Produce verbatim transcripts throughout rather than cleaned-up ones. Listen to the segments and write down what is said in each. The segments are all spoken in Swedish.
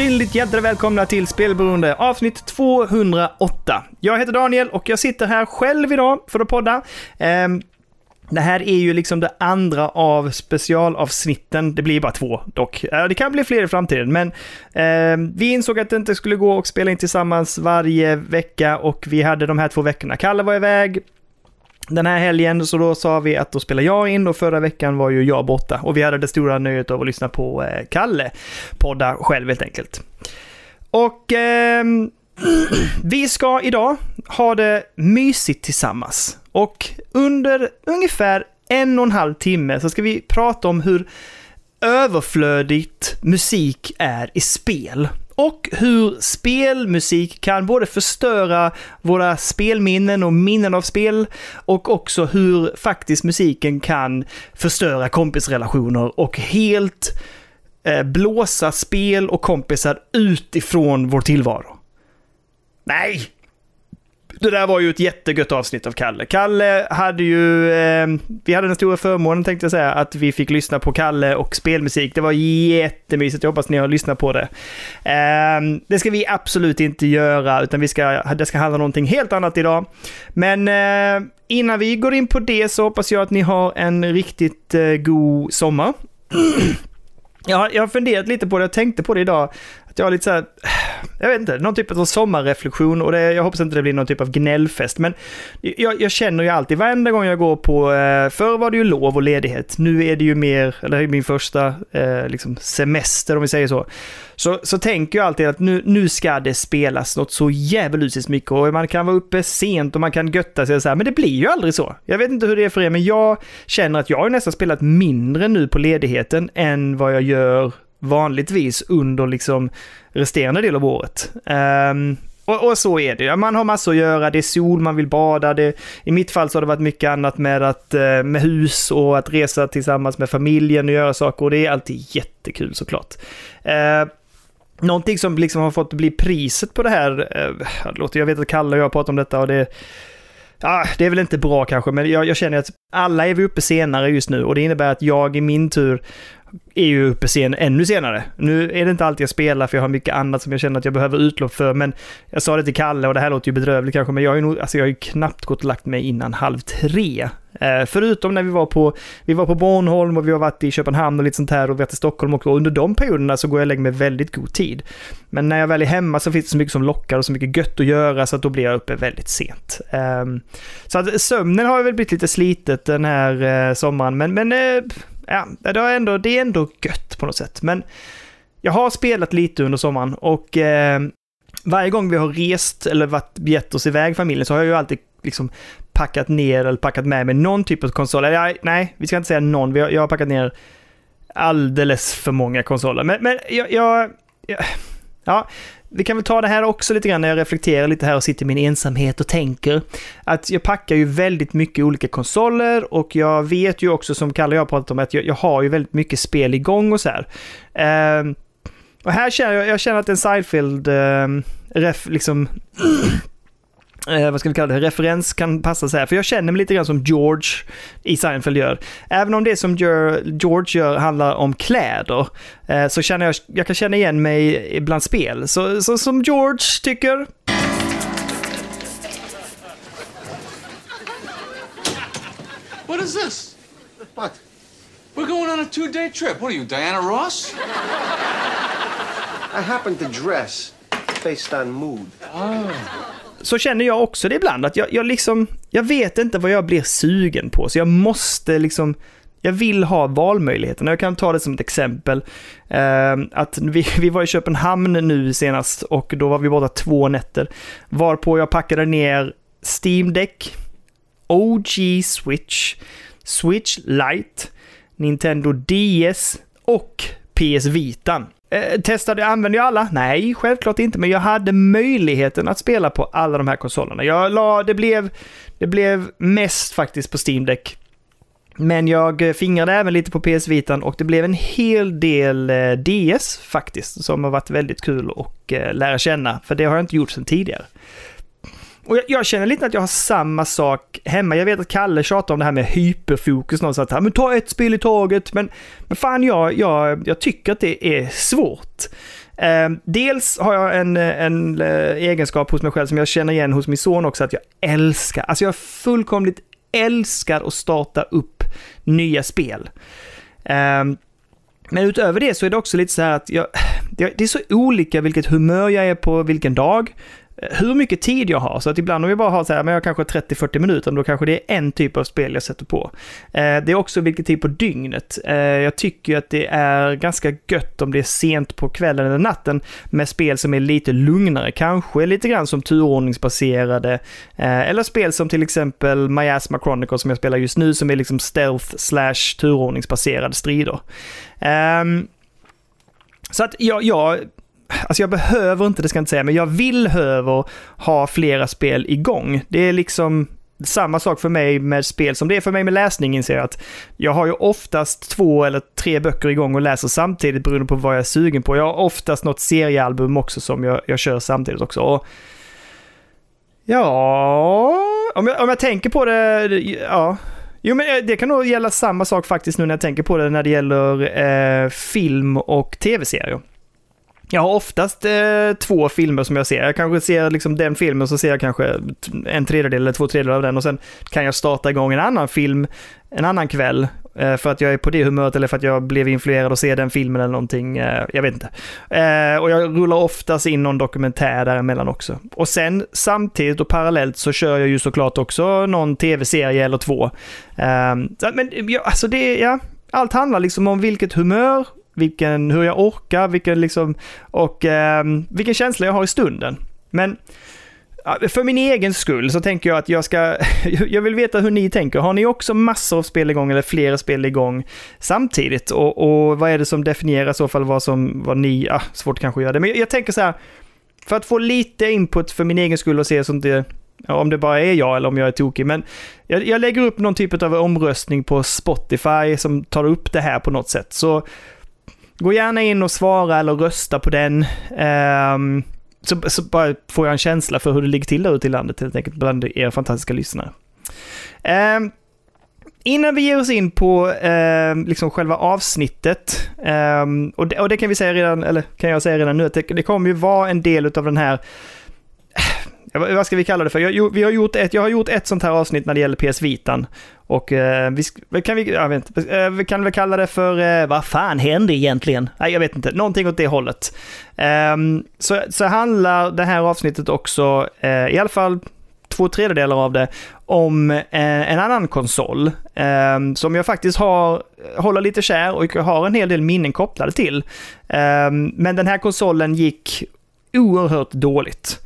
Hjärtligt, hjärtligt välkomna till Spelberoende, avsnitt tvåhundraåtta. Jag heter Daniel och jag sitter här själv idag för att podda. Um, Det här är ju liksom det andra av specialavsnitten. Det blir bara två dock. Det kan bli fler i framtiden. Men eh, vi insåg att det inte skulle gå och spela in tillsammans varje vecka. Och vi hade de här två veckorna. Kalle var iväg den här helgen. Så då sa vi att då spelar jag in. Och förra veckan var ju jag borta. Och vi hade det stora nöjet av att lyssna på eh, Kalle podda själv helt enkelt. Och... Eh, vi ska idag ha det mysigt tillsammans och under ungefär en och en halv timme så ska vi prata om hur överflödigt musik är i spel och hur spelmusik kan både förstöra våra spelminnen och minnen av spel och också hur faktiskt musiken kan förstöra kompisrelationer och helt eh, blåsa spel och kompisar utifrån vår tillvaro. Nej, det där var ju ett jättegött avsnitt av Kalle. Kalle hade ju, eh, vi hade den stora förmånen tänkte jag säga, att vi fick lyssna på Kalle och spelmusik. Det var jättemysigt, jag hoppas ni har lyssnat på det. Eh, det ska vi absolut inte göra, utan vi ska, det ska handla om någonting helt annat idag. Men eh, innan vi går in på det så hoppas jag att ni har en riktigt eh, god sommar. Ja, jag har funderat lite på det, jag tänkte på det idag. Att jag har lite så här, jag vet inte, någon typ av sommarreflektion och det, jag hoppas inte det blir någon typ av gnällfest. Men jag, jag känner ju alltid, varenda gång jag går på, eh, förr var det ju lov och ledighet. Nu är det ju mer, eller det är min första eh, liksom semester om vi säger så. Så, så tänker jag alltid att nu, nu ska det spelas något så jävligt mycket och man kan vara uppe sent och man kan götta sig och så här, men det blir ju aldrig så. Jag vet inte hur det är för er, men jag känner att jag har nästan spelat mindre nu på ledigheten än vad jag gör vanligtvis under liksom resterande del av året. Um, och, och så är det. Man har massor att göra, det är sol, man vill bada. Det, i mitt fall så har det varit mycket annat med, att, med hus och att resa tillsammans med familjen och göra saker och det är alltid jättekul såklart. Uh, Någonting som liksom har fått bli priset på det här, eh, jag vet att Kalle och jag pratar om detta och det, ah, det är väl inte bra kanske, men jag, jag känner att alla är vi uppe senare just nu och det innebär att jag i min tur är ju uppe sen ännu senare. Nu är det inte alltid jag spelar för jag har mycket annat som jag känner att jag behöver utlopp för, men jag sa det till Kalle och det här låter ju bedrövligt kanske, men jag har ju, nog, alltså jag har ju knappt gått och lagt mig innan halv tre. Eh, förutom när vi var på vi var på Bornholm och vi har varit i Köpenhamn och lite sånt här och vi har varit i Stockholm också. Och under de perioderna så går jag och lägger mig väldigt god tid. Men när jag väl är hemma så finns det så mycket som lockar och så mycket gött att göra så att då blir jag uppe väldigt sent. Eh, så att sömnen har väl blivit lite slitet den här eh, sommaren, men, men eh, ja, det är, ändå, det är ändå gött på något sätt. Men jag har spelat lite under sommaren och eh, varje gång vi har rest eller varit gett oss iväg familjen så har jag ju alltid liksom packat ner eller packat med mig någon typ av konsol. Eller, nej, vi ska inte säga någon. Vi har, jag har packat ner alldeles för många konsoler. Men, men jag, jag, jag... Ja, vi kan väl ta det här också lite grann när jag reflekterar lite här och sitter i min ensamhet och tänker att jag packar ju väldigt mycket olika konsoler och jag vet ju också, som Kalle och jag har pratat om, att jag, jag har ju väldigt mycket spel igång och så här. Uh, och här känner jag, jag känner att en Seinfeld uh, ref, liksom Eh, vad ska vi kalla det? Referens kan passa så här. För jag känner mig lite grann som George i Seinfeld gör. Även om det som gör, George gör handlar om kläder eh, så känner jag, jag kan känna igen mig bland spel. Så, så som George tycker. What is this? What? We're going on a two-day trip. What are you, Diana Ross? I happen to dress based on mood. Oh. Så känner jag också det ibland att jag, jag liksom jag vet inte vad jag blir sugen på så jag måste liksom jag vill ha valmöjligheten. Jag kan ta det som ett exempel eh, att vi, vi var i Köpenhamn nu senast och då var vi borta två nätter varpå jag packade ner Steam Deck, O G Switch, Switch Lite, Nintendo D S och P S Vitan. Eh, testade, använde jag alla? Nej, självklart inte, men jag hade möjligheten att spela på alla de här konsolerna. Jag la, det blev det blev mest faktiskt på Steam Deck. Men jag fingrade även lite på P S Vitan och det blev en hel del eh, D S faktiskt som har varit väldigt kul att eh, lära känna, för det har jag inte gjort sedan tidigare. Och jag, jag känner lite att jag har samma sak hemma. Jag vet att Kalle tjatar om det här med hyperfokus någonstans här. Men ta ett spel i taget. Men, men fan, jag, jag, jag tycker att det är svårt. Eh, dels har jag en, en eh, egenskap hos mig själv som jag känner igen hos min son också, att jag älskar, alltså jag fullkomligt älskar att starta upp nya spel. Eh, men utöver det så är det också lite så här att jag, det är så olika vilket humör jag är på vilken dag, hur mycket tid jag har, så att ibland om jag bara har så här, men jag kanske trettio till fyrtio minuter, då kanske det är en typ av spel jag sätter på. Eh, det är också vilken tid på dygnet. Eh, jag tycker att det är ganska gött om det är sent på kvällen eller natten med spel som är lite lugnare, kanske lite grann som turordningsbaserade, eh, eller spel som till exempel Miasma Chronicles som jag spelar just nu, som är liksom stealth slash turordningsbaserade strider. Eh, så att jag, jag Alltså jag behöver inte, det ska jag inte säga, men jag vill behöver ha flera spel igång. Det är liksom samma sak för mig med spel som det är för mig med läsning, inser jag att jag har ju oftast två eller tre böcker igång och läser samtidigt beroende på vad jag är sugen på. Jag har oftast något seriealbum också som jag, jag kör samtidigt också. Och ja, om jag, om jag tänker på det, ja... Jo, men det kan nog gälla samma sak faktiskt nu när jag tänker på det när det gäller eh, film och tv-serier. Jag har oftast eh, två filmer som jag ser. Jag kanske ser liksom den filmen, så ser jag kanske en tredjedel eller två tredjedelar av den, och sen kan jag starta igång en annan film en annan kväll eh, för att jag är på det humöret eller för att jag blev influerad och ser den filmen eller någonting. Eh, jag vet inte. Eh, och jag rullar oftast in någon dokumentär däremellan också. Och sen samtidigt och parallellt så kör jag ju såklart också någon tv-serie eller två. Eh, men ja, alltså det, ja, allt handlar liksom om vilket humör, vilken, hur jag orkar, vilken liksom, och eh, vilken känsla jag har i stunden. Men för min egen skull så tänker jag att jag ska jag vill veta hur ni tänker. Har ni också massor av spel igång eller flera spel igång samtidigt? Och, och vad är det som definierar i så fall vad som vad ni, ah, svårt kanske att göra det. Men jag, jag tänker så här, för att få lite input för min egen skull och se sånt det, ja, om det bara är jag eller om jag är tokig. Men jag, jag lägger upp någon typ av omröstning på Spotify som tar upp det här på något sätt. Så gå gärna in och svara eller rösta på den. Um, så, så bara får jag en känsla för hur det ligger till där ute i landet helt enkelt bland er fantastiska lyssnare. Um, innan vi ger oss in på um, liksom själva avsnittet, um, och, det, och det kan vi säga redan, eller kan jag säga redan nu, att det, det kommer ju vara en del av den här, vad ska vi kalla det för? Jag, vi har gjort ett, jag har gjort ett sånt här avsnitt när det gäller P S Vitan. Och eh, vi, kan vi, jag vet inte, eh, vi kan väl kalla det för eh, vad fan hände egentligen? Nej, jag vet inte. Någonting åt det hållet. Eh, så, så handlar det här avsnittet också, eh, i alla fall två tredjedelar av det, om eh, en annan konsol eh, som jag faktiskt har håller lite kär och jag har en hel del minnen kopplade till. Eh, men den här konsolen gick oerhört dåligt.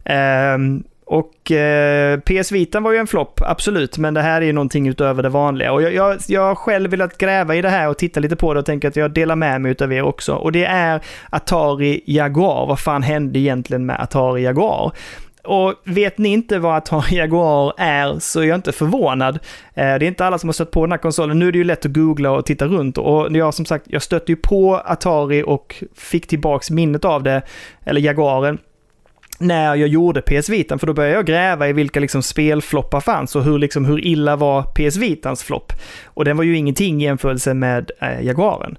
Um, och uh, P S Vitan var ju en flopp, absolut, men det här är ju någonting utöver det vanliga, och jag, jag, jag har själv velat gräva i det här och titta lite på det och tänker att jag delar med mig utav er också, och det är Atari Jaguar. Vad fan hände egentligen med Atari Jaguar? Och vet ni inte vad Atari Jaguar är, så är jag inte förvånad. Det är inte alla som har stött på den här konsolen. Nu är det ju lätt att googla och titta runt, och jag som sagt, jag stötte ju på Atari och fick tillbaks minnet av det, eller Jaguaren, när jag gjorde P S Vitan, för då började jag gräva i vilka liksom spelfloppar fanns och hur, liksom, hur illa var P S Vitans flopp. Och den var ju ingenting i jämförelse med äh, Jaguaren.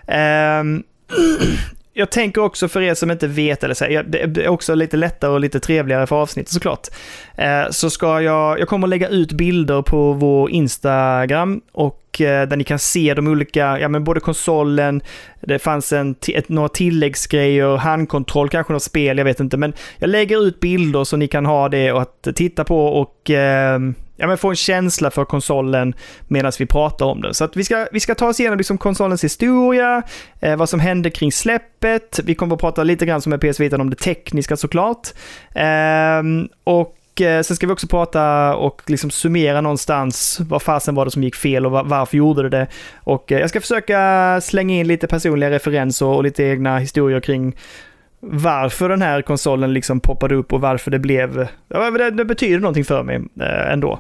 Um, jag tänker också för er som inte vet, eller så här, det är också lite lättare och lite trevligare för avsnittet såklart. Uh, så ska jag, jag kommer att lägga ut bilder på vår Instagram, och där ni kan se de olika, ja men både konsolen, det fanns en ett, några tilläggsgrejer, handkontroll, kanske något spel, jag vet inte, men jag lägger ut bilder så ni kan ha det och att titta på och eh, ja men få en känsla för konsolen medan vi pratar om det. Så att vi ska vi ska ta oss igenom liksom konsolens historia, eh, vad som hände kring släppet. Vi kommer att prata lite grann som med P S Vitan om det tekniska såklart. Eh, och sen ska vi också prata och liksom summera någonstans vad fasen var det som gick fel och varför gjorde det det. Och jag ska försöka slänga in lite personliga referenser och lite egna historier kring varför den här konsolen liksom poppade upp och varför det blev, det, det betyder någonting för mig ändå.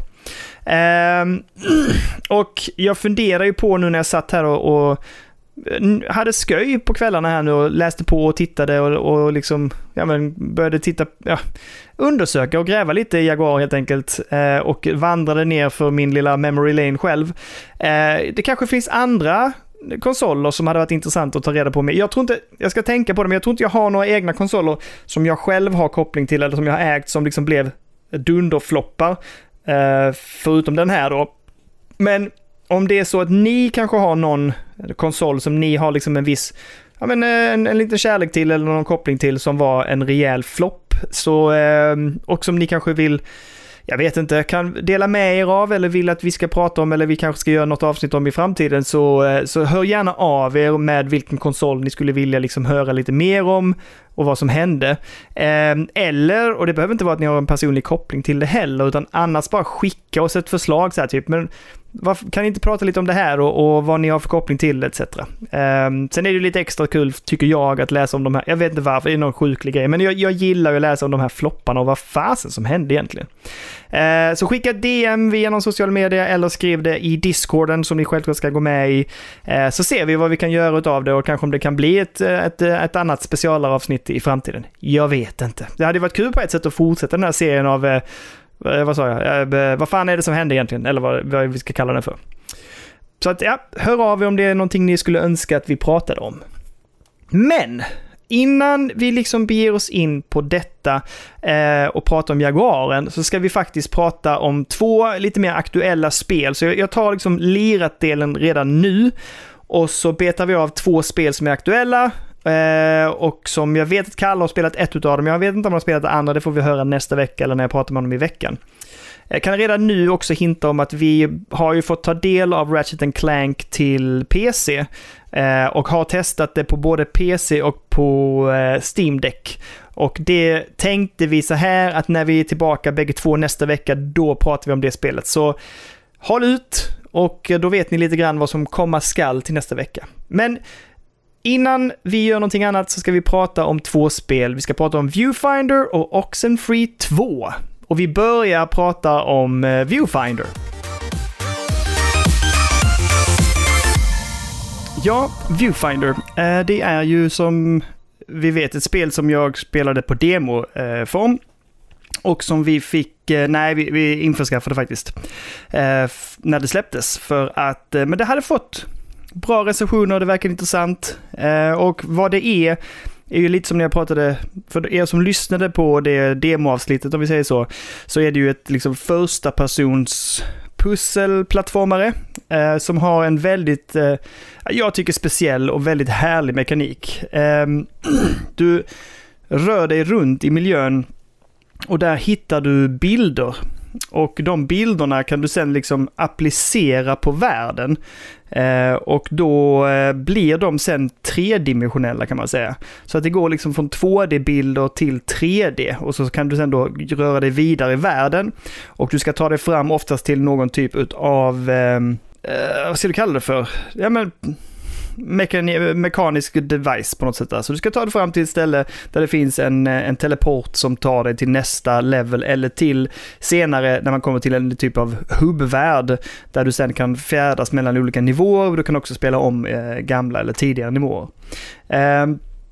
Ehm, och jag funderar ju på nu när jag satt här och, och hade sköj på kvällarna här nu och läste på och tittade och, och liksom ja, men började titta, ja, undersöka och gräva lite i Jaguar helt enkelt, eh, och vandrade ner för min lilla memory lane själv. Eh, det kanske finns andra konsoler som hade varit intressant att ta reda på. Jag tror inte, jag ska tänka på det, men jag tror inte jag har några egna konsoler som jag själv har koppling till eller som jag har ägt som liksom blev dunderfloppar. Uh, förutom den här då. Men om det är så att ni kanske har någon konsol som ni har liksom en viss, ja men en, en liten kärlek till eller någon koppling till som var en rejäl flopp, så uh, och som ni kanske vill, jag vet inte, kan dela med er av eller vill att vi ska prata om eller vi kanske ska göra något avsnitt om i framtiden, så, så hör gärna av er med vilken konsol ni skulle vilja liksom höra lite mer om och vad som hände. Eh, eller, och det behöver inte vara att ni har en personlig koppling till det heller, utan annars bara skicka oss ett förslag så här typ, men varför, kan ni inte prata lite om det här och, och vad ni har för koppling till et cetera. Eh, sen är det lite extra kul tycker jag att läsa om de här, jag vet inte varför, det är någon sjuklig grej, men jag, jag gillar att läsa om de här flopparna och vad fasen som hände egentligen. Eh, så skicka D M via någon social media eller skriv det i Discorden som ni självklart ska gå med i, eh, så ser vi vad vi kan göra utav det och kanske om det kan bli ett, ett, ett annat specialavsnitt i framtiden. Jag vet inte. Det hade varit kul på ett sätt att fortsätta den här serien av eh, vad sa jag? Eh, vad fan är det som händer egentligen? Eller vad, vad vi ska kalla den för. Så att ja, hör av er om det är någonting ni skulle önska att vi pratade om. Men innan vi liksom beger oss in på detta eh, och pratar om Jaguaren, så ska vi faktiskt prata om två lite mer aktuella spel. Så jag, jag tar liksom lirat-delen redan nu och så betar vi av två spel som är aktuella. Eh, och som jag vet att Kalle har spelat ett utav dem. Jag vet inte om han har spelat det andra, det får vi höra nästa vecka eller när jag pratar med honom i veckan. Jag kan redan nu också hinta om att vi har ju fått ta del av Ratchet and Clank till P C eh, och har testat det på både P C och på eh, Steam Deck. Och det tänkte vi så här att när vi är tillbaka bägge två nästa vecka, då pratar vi om det spelet. Så håll ut och då vet ni lite grann vad som komma skall till nästa vecka. Men innan vi gör någonting annat så ska vi prata om två spel. Vi ska prata om Viewfinder och Oxenfree två. Och vi börjar prata om uh, Viewfinder. Ja, Viewfinder. Uh, det är ju som vi vet ett spel som jag spelade på demoform. Uh, och som vi fick, uh, nej vi, vi införskaffade faktiskt. Uh, f- när det släpptes. För att, uh, men det hade fått bra recensioner, det verkar intressant. Uh, och vad det är är ju lite som när jag pratade, för er som lyssnade på det demoavsnittet om vi säger så, så är det ju ett liksom första persons pusselplattformare eh, som har en väldigt, eh, jag tycker speciell och väldigt härlig mekanik. Eh, du rör dig runt i miljön och där hittar du bilder. Och de bilderna kan du sen liksom applicera på världen. Eh, och då eh, blir de sen tredimensionella kan man säga. Så att det går liksom från två D-bilder till tre D. Och så kan du sen då röra dig vidare i världen. Och du ska ta dig fram oftast till någon typ av, eh, eh, vad ska du kalla det för? Ja men Mekan- mekanisk device på något sätt. Så du ska ta dig fram till ett ställe där det finns en, en teleport som tar dig till nästa level eller till senare när man kommer till en typ av hubbvärld där du sen kan färdas mellan olika nivåer och du kan också spela om eh, gamla eller tidigare nivåer. Eh,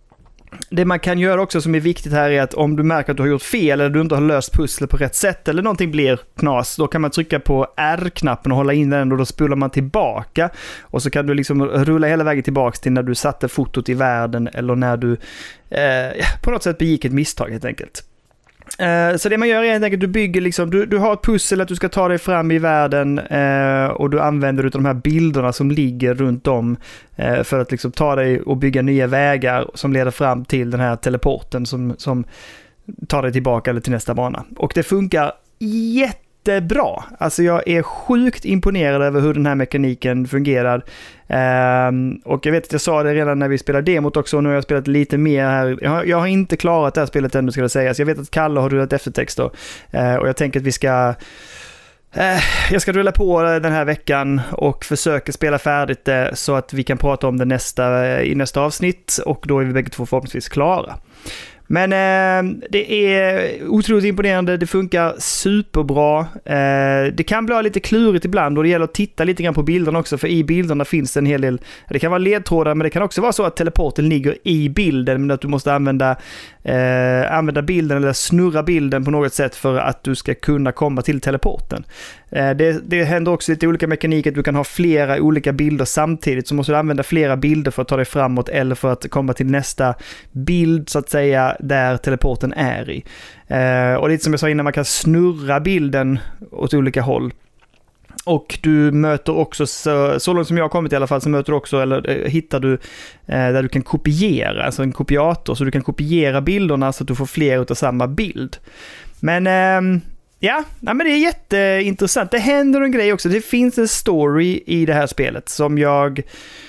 Det man kan göra också som är viktigt här är att om du märker att du har gjort fel eller du inte har löst pusslet på rätt sätt eller någonting blir knas, då kan man trycka på R-knappen och hålla in den och då spolar man tillbaka och så kan du liksom rulla hela vägen tillbaka till när du satte fotot i världen eller när du eh, på något sätt begick ett misstag helt enkelt. Uh, så det man gör är helt enkelt att du bygger liksom, du, du har ett pussel att du ska ta dig fram i världen uh, och du använder utav de här bilderna som ligger runt om uh, för att liksom ta dig och bygga nya vägar som leder fram till den här teleporten som, som tar dig tillbaka eller till nästa bana. Och det funkar jättebra. Alltså jag är sjukt imponerad över hur den här mekaniken fungerar. Um, och jag vet att jag sa det redan när vi spelade demot också och nu har jag spelat lite mer här. Jag har, jag har inte klarat det här spelet ännu ska jag säga. Så jag vet att Kalle har rullat eftertext då. Uh, och jag tänker att vi ska uh, jag ska rulla på den här veckan och försöka spela färdigt det så att vi kan prata om det nästa, i nästa avsnitt och då är vi bägge två förhoppningsvis klara. Men eh, det är otroligt imponerande, det funkar superbra. Eh, det kan bli lite klurigt ibland och det gäller att titta lite grann på bilderna också, för i bilderna finns det en hel del, det kan vara ledtrådar men det kan också vara så att teleporten ligger i bilden men att du måste använda, eh, använda bilden eller snurra bilden på något sätt för att du ska kunna komma till teleporten. Eh, det, det händer också lite olika mekaniker, att du kan ha flera olika bilder samtidigt, så måste du använda flera bilder för att ta dig framåt eller för att komma till nästa bild så att säga där teleporten är i. Eh, och lite som jag sa innan, man kan snurra bilden åt olika håll. Och du möter också, så, så långt som jag har kommit i alla fall, så möter du också, eller eh, hittar du eh, där du kan kopiera, alltså en kopiator, så du kan kopiera bilderna så att du får fler utav samma bild. Men eh, ja, nej, men det är jätteintressant. Det händer en grej också. Det finns en story i det här spelet som jag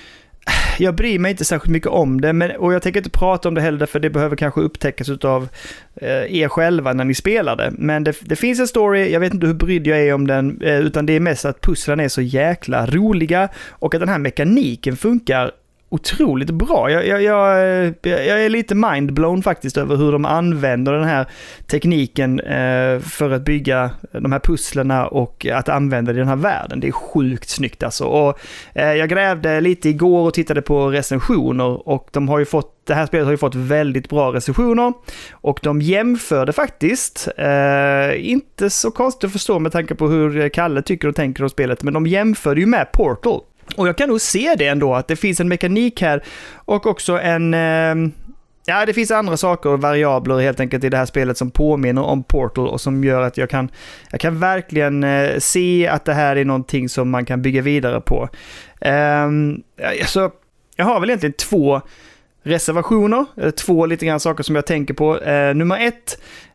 jag bryr mig inte särskilt mycket om det, men, och jag tänker inte prata om det heller för det behöver kanske upptäckas utav eh, er själva när ni spelar det. Men det, det finns en story, jag vet inte hur brydd jag är om den, eh, utan det är mest att pusslen är så jäkla roliga och att den här mekaniken funkar otroligt bra. Jag, jag, jag, jag är lite mindblown faktiskt över hur de använder den här tekniken eh, för att bygga de här pusslerna och att använda det i den här världen. Det är sjukt snyggt alltså. Och, eh, jag grävde lite igår och tittade på recensioner och de har ju fått, det här spelet har ju fått väldigt bra recensioner och de jämförde faktiskt, eh, inte så konstigt att förstå med tanke på hur Kalle tycker och tänker om spelet, men de jämförde ju med Portal. Och jag kan nog se det ändå, att det finns en mekanik här och också en, eh, ja det finns andra saker och variabler helt enkelt i det här spelet som påminner om Portal och som gör att jag kan, jag kan verkligen eh, se att det här är någonting som man kan bygga vidare på. Eh, alltså, jag har väl egentligen två reservationer, eller två lite grann saker som jag tänker på. Eh, nummer ett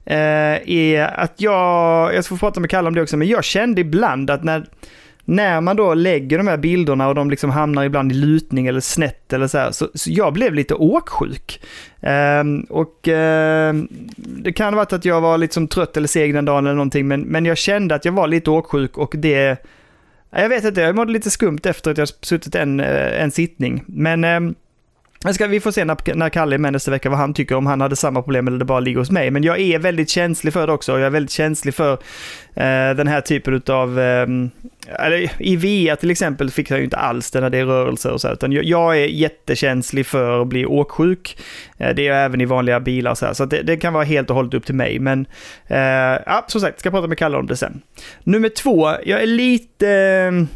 eh, är att jag, jag ska få prata med Kalle om det också, men jag kände ibland att när När man då lägger de här bilderna och de liksom hamnar ibland i lutning eller snett eller så här, så, så jag blev lite åksjuk. Um, och um, det kan ha varit att jag var lite som trött eller seg den dagen eller någonting, men, men jag kände att jag var lite åksjuk och det, jag vet inte, jag mådde lite skumt efter att jag suttit en, en sittning. Men um, Ska vi får se när, när Kalle är med nästa vecka vad han tycker, om han hade samma problem eller det bara ligger hos mig. Men jag är väldigt känslig för det också. Jag är väldigt känslig för eh, den här typen av eh, eller, i V R till exempel fick jag ju inte alls det när det är rörelser och så, utan jag, jag är jättekänslig för att bli åksjuk. Eh, det är även i vanliga bilar och så här, så det, det kan vara helt och hållet upp till mig. Men eh, ja, som sagt, ska prata med Kalle om det sen. Nummer två, jag är lite eh,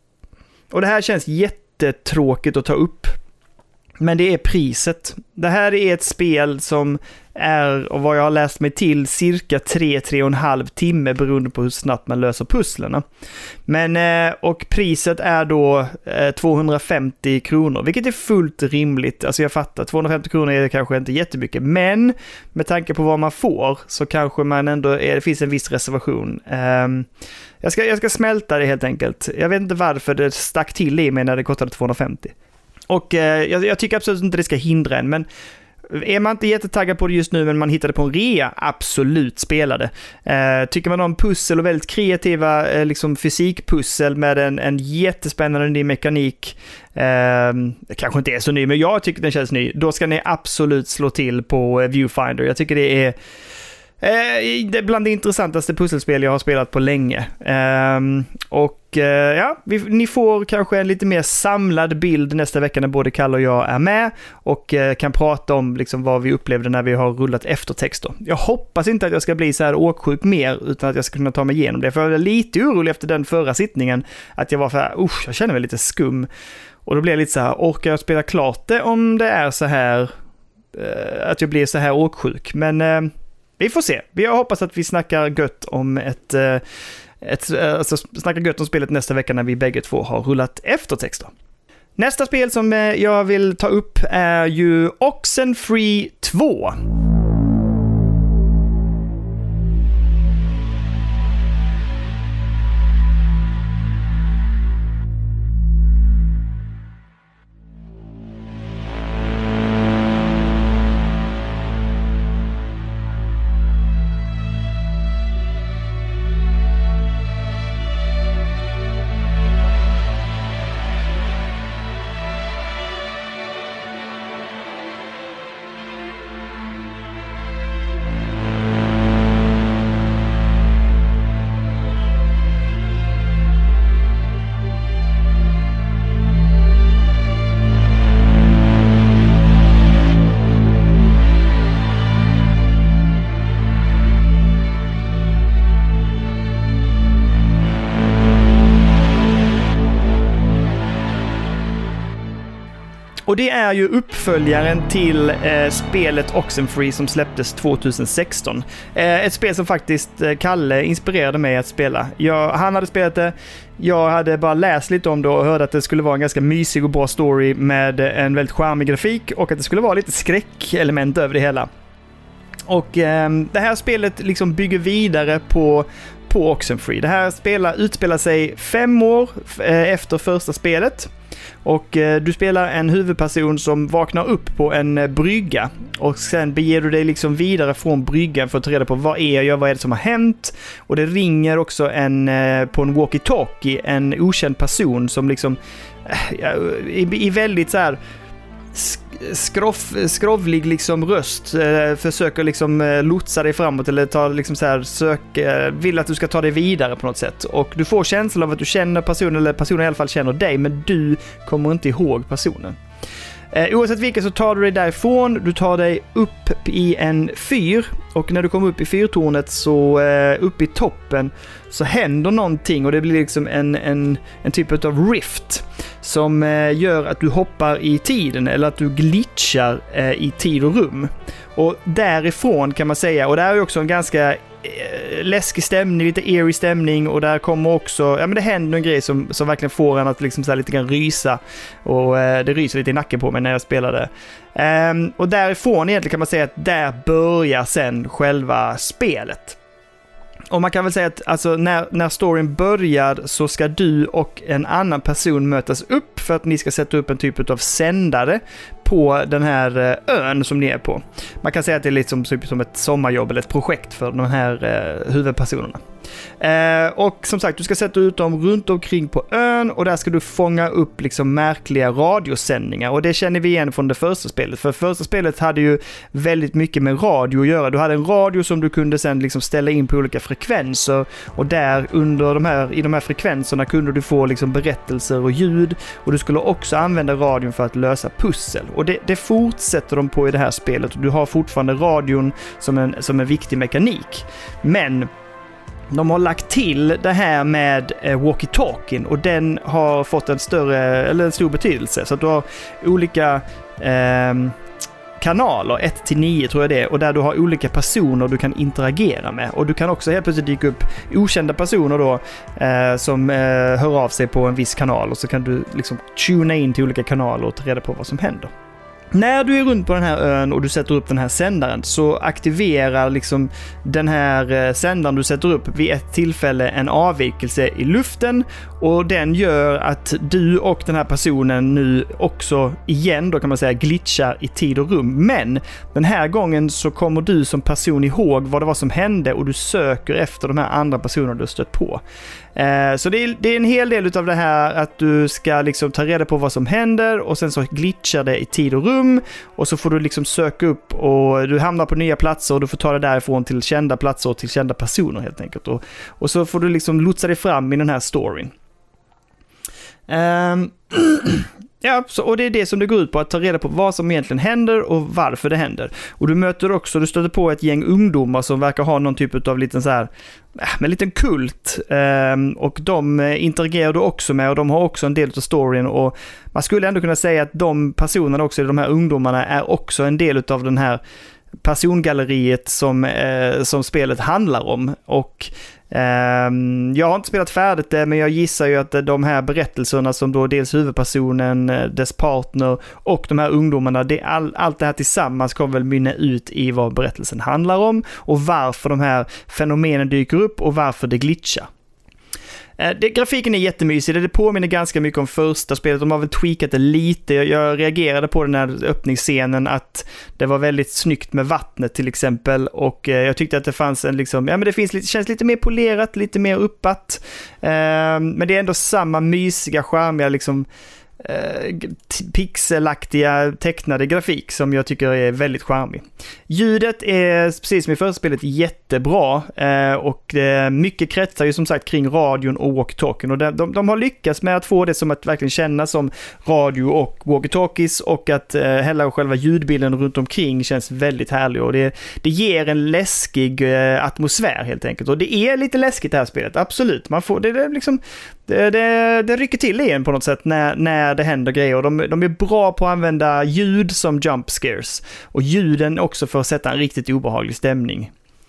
och det här känns jättetråkigt att ta upp, men det är priset. Det här är ett spel som är, och vad jag har läst mig till, cirka tre till tre och en halv timme beroende på hur snabbt man löser pusslerna. Men, och priset är då tvåhundrafemtio kronor, vilket är fullt rimligt. Alltså jag fattar, tvåhundrafemtio kronor är kanske inte jättemycket, men med tanke på vad man får så kanske man ändå, är, det finns en viss reservation. Jag ska, jag ska smälta det helt enkelt. Jag vet inte varför det stack till i mig när det kostade tvåhundrafemtio. Och eh, jag, jag tycker absolut inte det ska hindra en, men är man inte jättetaggad på det just nu men man hittade på en rea, absolut spela det. Eh, tycker man om pussel och väldigt kreativa eh, liksom fysikpussel med en, en jättespännande ny mekanik, eh, det kanske inte är så ny men jag tycker den känns ny, då ska ni absolut slå till på eh, Viewfinder. Jag tycker det är det är bland det intressantaste pusselspel jag har spelat på länge. Um, och uh, ja, vi, ni får kanske en lite mer samlad bild nästa vecka när både Kalle och jag är med och uh, kan prata om liksom, vad vi upplevde när vi har rullat eftertexter. Jag hoppas inte att jag ska bli så här åksjuk mer, utan att jag ska kunna ta mig igenom det. För jag var lite orolig efter den förra sittningen att jag var så här, usch, jag känner mig lite skum. Och då blev jag lite så här, orkar jag spela klart det om det är så här uh, att jag blir så här åksjuk. Men uh, vi får se. Jag hoppas att vi snackar gött om ett, ett alltså snackar gött om spelet nästa vecka när vi bägge två har rullat eftertexter. Nästa spel som jag vill ta upp är ju Oxenfree två. Och det är ju uppföljaren till eh, spelet Oxenfree som släpptes tjugohundrasexton. Eh, ett spel som faktiskt eh, Kalle inspirerade mig att spela. Jag, han hade spelat det, jag hade bara läst lite om det och hörde att det skulle vara en ganska mysig och bra story med en väldigt charmig grafik och att det skulle vara lite skräckelement över det hela. Och eh, det här spelet liksom bygger vidare på på Oxenfree. Det här spelar, utspelar sig fem år eh, efter första spelet. Och eh, du spelar en huvudperson som vaknar upp på en eh, brygga. Och sen beger du dig liksom vidare från bryggan för att ta reda på vad är jag, vad är det som har hänt. Och det ringer också en, eh, på en walkie-talkie en okänd person som liksom eh, i, i väldigt så här skroff, skrovlig liksom röst eh, försöker liksom eh, lotsa dig framåt eller ta liksom så här sök, eh, vill att du ska ta dig vidare på något sätt. Och du får känslan av att du känner personen, eller personen i alla fall känner dig, men du kommer inte ihåg personen. Eh, oavsett vilket så tar du dig därifrån, du tar dig upp i en fyr och när du kommer upp i fyrtornet så eh, upp i toppen så händer någonting och det blir liksom en, en, en typ av rift som eh, gör att du hoppar i tiden eller att du glitchar eh, i tid och rum. Och därifrån kan man säga, och där är ju också en ganska läskig stämning, lite eerie stämning och där kommer också, ja men det händer en grej som, som verkligen får en att liksom så här lite grann rysa och eh, det ryser lite i nacken på mig när jag spelade. Um, och därifrån egentligen kan man säga att där börjar sen själva spelet. Och man kan väl säga att alltså, när, när storyn börjar så ska du och en annan person mötas upp för att ni ska sätta upp en typ av sändare på den här ön som ni är på. Man kan säga att det är lite som, som ett sommarjobb eller ett projekt för de här eh, huvudpersonerna. Eh, och som sagt, du ska sätta ut dem runt omkring på ön och där ska du fånga upp liksom märkliga radiosändningar och det känner vi igen från det första spelet. För första spelet hade ju väldigt mycket med radio att göra. Du hade en radio som du kunde sen liksom ställa in på olika frekvenser och där under de här, i de här frekvenserna kunde du få liksom berättelser och ljud och du skulle också använda radion för att lösa pussel. Och det, det fortsätter de på i det här spelet och du har fortfarande radion som en, som en viktig mekanik. Men de har lagt till det här med eh, walkie-talkien och den har fått en större eller en stor betydelse. Så att du har olika eh, kanaler, ett till nio tror jag det är, och där du har olika personer du kan interagera med. Och du kan också helt plötsligt dyka upp okända personer då eh, som eh, hör av sig på en viss kanal och så kan du liksom tuna in till olika kanaler och ta reda på vad som händer. När du är runt på den här ön och du sätter upp den här sändaren så aktiverar liksom den här sändaren du sätter upp vid ett tillfälle en avvikelse i luften och den gör att du och den här personen nu också igen då kan man säga glitchar i tid och rum. Men den här gången så kommer du som person ihåg vad det var som hände och du söker efter de här andra personerna du har stött på. Eh, så det är, det är en hel del av det här att du ska liksom ta reda på vad som händer och sen så glitchar det i tid och rum och så får du liksom söka upp och du hamnar på nya platser och du får ta det därifrån till kända platser och till kända personer helt enkelt. Och, och så får du liksom lotsa dig fram i den här storyn. Um, ja, så, och det är det som det går ut på, att ta reda på vad som egentligen händer och varför det händer. Och du möter också, du stöter på ett gäng ungdomar som verkar ha någon typ av liten så här, med en liten kult um, och de interagerar du också med och de har också en del av storyn och man skulle ändå kunna säga att de personerna också, de här ungdomarna är också en del av den här persongalleriet som, eh, som spelet handlar om och Um, jag har inte spelat färdigt det, men jag gissar ju att de här berättelserna som då dels huvudpersonen, dess partner och de här ungdomarna, det, all, allt det här tillsammans kommer väl mynna ut i vad berättelsen handlar om och varför de här fenomenen dyker upp och varför det glitchar. Det, grafiken är jättemysig, det påminner ganska mycket om första spelet, de har väl tweakat det lite. Jag, jag reagerade på den här öppningsscenen att det var väldigt snyggt med vattnet till exempel och eh, jag tyckte att det fanns en liksom, ja men det finns lite, känns lite mer polerat, lite mer uppat eh, men det är ändå samma mysiga, charmiga liksom eh, pixelaktiga tecknade grafik som jag tycker är väldigt charmig. Ljudet är precis som i första spelet jättebra eh, och eh, mycket kretsar ju som sagt kring radion och walkie-talkien och de, de, de har lyckats med att få det som att verkligen känna som radio och walkie-talkies och att eh, hela själva ljudbilden runt omkring känns väldigt härlig och det, det ger en läskig eh, atmosfär helt enkelt och det är lite läskigt det här spelet, absolut. Man får, det, det, liksom, det, det, det rycker till igen på något sätt när, när när det händer grejer. Och de, de är bra på att använda ljud som jump scares. Och ljuden också för att sätta en riktigt obehaglig stämning.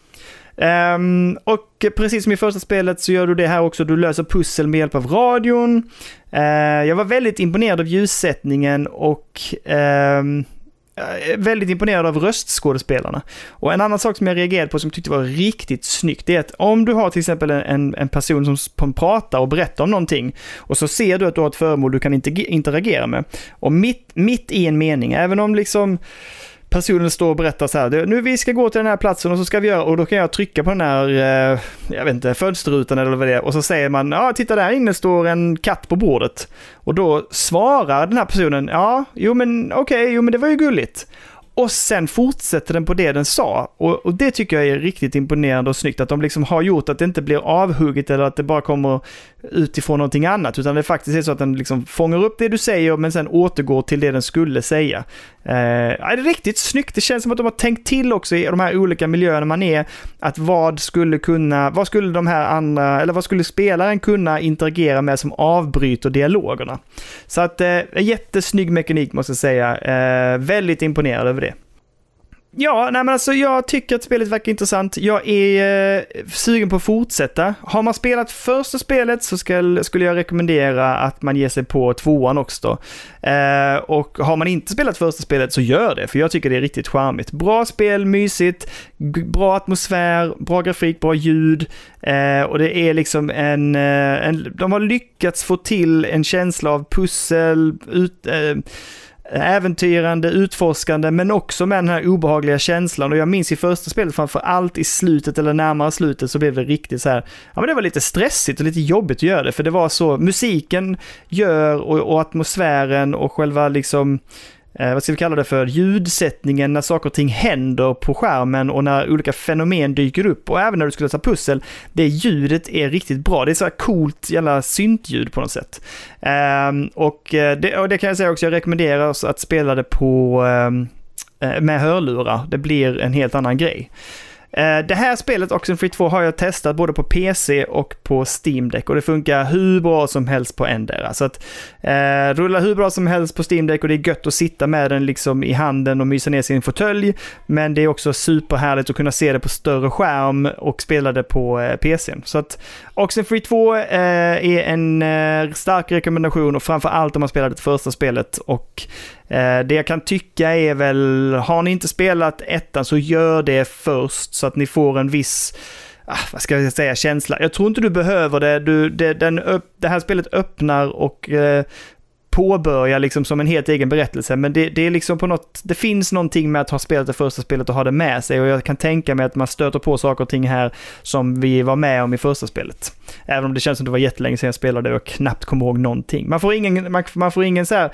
Um, och precis som i första spelet så gör du det här också. Du löser pussel med hjälp av radion. Uh, jag var väldigt imponerad av ljussättningen och um, väldigt imponerad av röstskådespelarna. Och en annan sak som jag reagerade på som jag tyckte var riktigt snyggt, det är att om du har till exempel en, en person som pratar och berättar om någonting och så ser du att du har ett föremål du kan interagera med. Och mitt, mitt i en mening, även om liksom personen står och berättar så här, nu vi ska gå till den här platsen och så ska vi göra, och då kan jag trycka på den här eh, jag vet inte, fönsterrutan eller vad det är, och så säger man, ja titta där inne står en katt på bordet, och då svarar den här personen, ja, jo men okej, okay, jo men det var ju gulligt. Och sen fortsätter den på det den sa. Och, och det tycker jag är riktigt imponerande och snyggt. Att de liksom har gjort att det inte blir avhugget eller att det bara kommer utifrån någonting annat. Utan det faktiskt är så att den liksom fångar upp det du säger men sen återgår till det den skulle säga. Eh, det är riktigt snyggt. Det känns som att de har tänkt till också i de här olika miljöerna man är. Att vad skulle kunna, vad skulle de här andra, eller vad skulle spelaren kunna interagera med som avbryter dialogerna. Så att eh, en jättesnygg mekanik måste jag säga. Eh, väldigt imponerad över det. Ja, nej men alltså jag tycker att spelet verkar intressant. Jag är eh, sugen på att fortsätta. Har man spelat första spelet så ska, skulle jag rekommendera att man ger sig på tvåan också. Eh, och har man inte spelat första spelet så gör det, för jag tycker det är riktigt charmigt. Bra spel, mysigt, g- bra atmosfär, bra grafik, bra ljud. Eh, och det är liksom en, eh, en... De har lyckats få till en känsla av pussel, ut... Eh, äventyrande, utforskande, men också med den här obehagliga känslan. Och jag minns i första spelet, framför allt i slutet eller närmare slutet, så blev det riktigt så här, ja men det var lite stressigt och lite jobbigt att göra det, för det var så, musiken gör och, och atmosfären och själva liksom Eh, vad ska vi kalla det för, ljudsättningen när saker och ting händer på skärmen och när olika fenomen dyker upp, och även när du ska lösa pussel, det ljudet är riktigt bra. Det är så här coolt jävla syntljud på något sätt. Eh, och, det, och det kan jag säga också, jag rekommenderar oss att spela det på eh, med hörlurar. Det blir en helt annan grej. Det här spelet, Oxenfree två, har jag testat både på P C och på Steam Deck, och det funkar hur bra som helst på ändera. Så att eh, rulla hur bra som helst på Steam Deck, och det är gött att sitta med den liksom i handen och mysa ner sin fåtölj, men det är också superhärligt att kunna se det på större skärm och spela det på eh, P C. Så att Oxenfree två eh, är en eh, stark rekommendation, och framför allt om man spelar det första spelet. Och eh, det jag kan tycka är väl, har ni inte spelat ettan så gör det först, så att ni får en viss, ah, vad ska jag säga, känsla. Jag tror inte du behöver det. Du, det, den upp, det här spelet öppnar och eh, påbörjar liksom som en helt egen berättelse, men det, det är liksom på något, det finns någonting med att ha spelat det första spelet och ha det med sig, och jag kan tänka mig att man stöter på saker och ting här som vi var med om i första spelet. Även om det känns som det var jättelänge sedan jag spelade och knappt kommer ihåg någonting. Man får ingen, man, man får ingen så här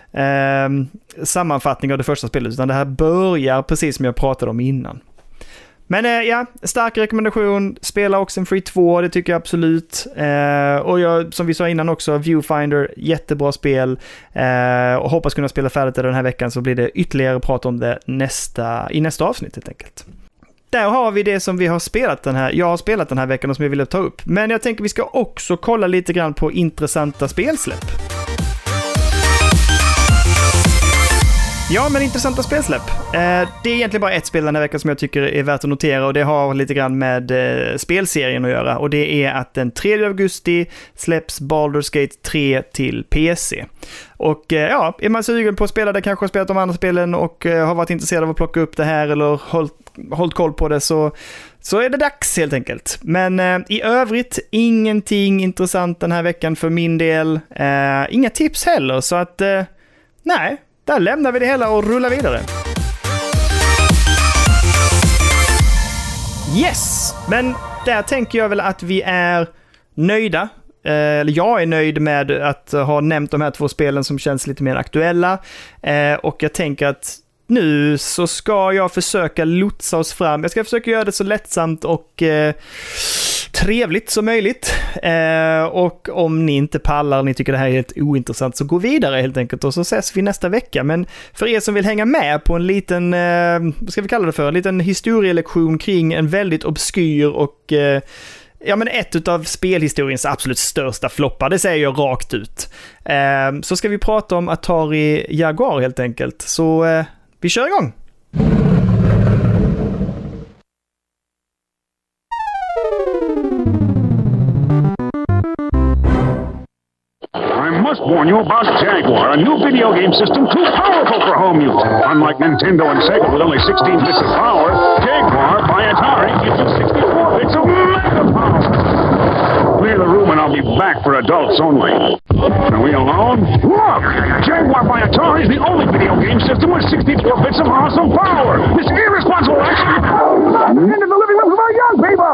eh, sammanfattning av det första spelet, utan det här börjar precis som jag pratade om innan. Men eh, ja, stark rekommendation. Spela Oxenfree två, det tycker jag absolut. Eh, och jag, som vi sa innan också, Viewfinder, jättebra spel. Eh, och hoppas kunna spela färdigt den här veckan, så blir det ytterligare prat om det nästa, i nästa avsnitt helt enkelt. Där har vi det som vi har spelat den här, jag har spelat den här veckan och som jag ville ta upp. Men jag tänker vi ska också kolla lite grann på intressanta spelsläpp. Ja, men intressanta spelsläpp. Eh, det är egentligen bara ett spel den här veckan som jag tycker är värt att notera, och det har lite grann med eh, spelserien att göra. Och det är att den tredje augusti släpps Baldur's Gate tre till P C. Och eh, ja, är man sugen på att spela det, kanske har spelat de andra spelen och eh, har varit intresserad av att plocka upp det här eller hållit, hållit koll på det, så, så är det dags helt enkelt. Men eh, i övrigt, ingenting intressant den här veckan för min del. Eh, inga tips heller, så att eh, nej. Där lämnar vi det hela och rullar vidare. Yes! Men där tänker jag väl att vi är nöjda. Eller jag är nöjd med att ha nämnt de här två spelen som känns lite mer aktuella. Och jag tänker att nu så ska jag försöka lotsa oss fram. Jag ska försöka göra det så lättsamt och eh, trevligt som möjligt. Eh, och om ni inte pallar, ni tycker det här är helt ointressant, så gå vidare helt enkelt, och så ses vi nästa vecka. Men för er som vill hänga med på en liten, eh, vad ska vi kalla det för, en liten historielektion kring en väldigt obskyr och eh, ja, men ett av spelhistoriens absolut största floppar, det säger jag rakt ut. Eh, så ska vi prata om Atari Jaguar helt enkelt. Så eh, vi kör igång! I must warn you about Jaguar, a new video game system too powerful for home use. Unlike Nintendo and Sega with only sixteen bits of power, Jaguar by Atari gives you sixty-four bits of mega power. Clear the room and I'll be back for adults only. Are we alone? Look! Jaguar by Atari is the only video game system with sixty-four bits of awesome power. This irresponsible action into the living room for our young people!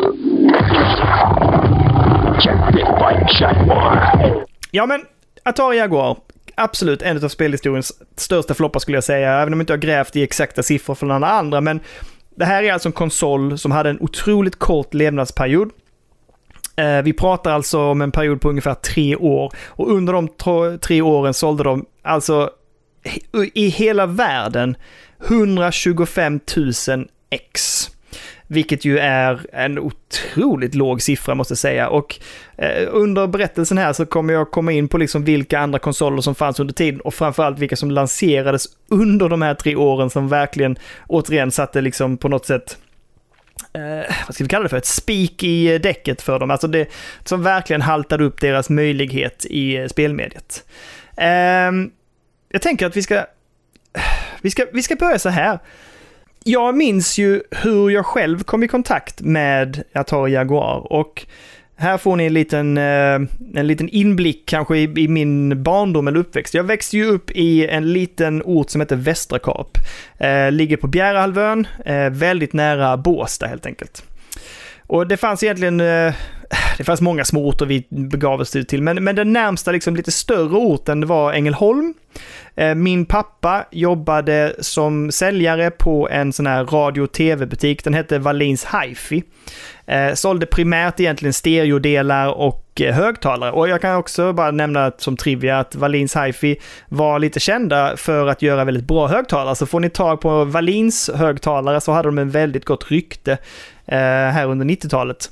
Get bit by Jaguar. Ja, men Atari Jaguar, absolut en av spelhistoriens största floppar skulle jag säga, även om jag inte har grävt i exakta siffror från några andra, men det här är alltså en konsol som hade en otroligt kort levnadsperiod. Eh, vi pratar alltså om en period på ungefär tre år, och under de t- tre åren sålde de alltså i hela världen hundratjugofem tusen ex. Vilket ju är en otroligt låg siffra måste jag säga. Och eh, under berättelsen här så kommer jag komma in på liksom vilka andra konsoler som fanns under tiden. Och framförallt vilka som lanserades under de här tre åren som verkligen återigen satte liksom på något sätt... Eh, vad ska vi kalla det för? Ett spik i däcket för dem. Alltså det som verkligen haltade upp deras möjlighet i spelmediet. Eh, jag tänker att vi ska, vi ska... Vi ska börja så här. Jag minns ju hur jag själv kom i kontakt med Atari Jaguar, och här får ni en liten, en liten inblick kanske i, i min barndom eller uppväxt. Jag växte ju upp i en liten ort som heter Västrakap. Eh, ligger på Bjärehalvön, eh, väldigt nära Båstad helt enkelt. Och det fanns egentligen, eh, det fanns många små orter vi begav oss ut till, men, men den närmsta liksom lite större orten var Ängelholm. Min pappa jobbade som säljare på en sån här radio- och tv-butik. Den hette Wallins Hi-Fi. Eh, sålde primärt egentligen stereodelar och eh, högtalare. Och jag kan också bara nämna som trivia att Wallins Hi-Fi var lite kända för att göra väldigt bra högtalare. Så får ni tag på Wallins högtalare så hade de en väldigt gott rykte eh, här under nittiotalet.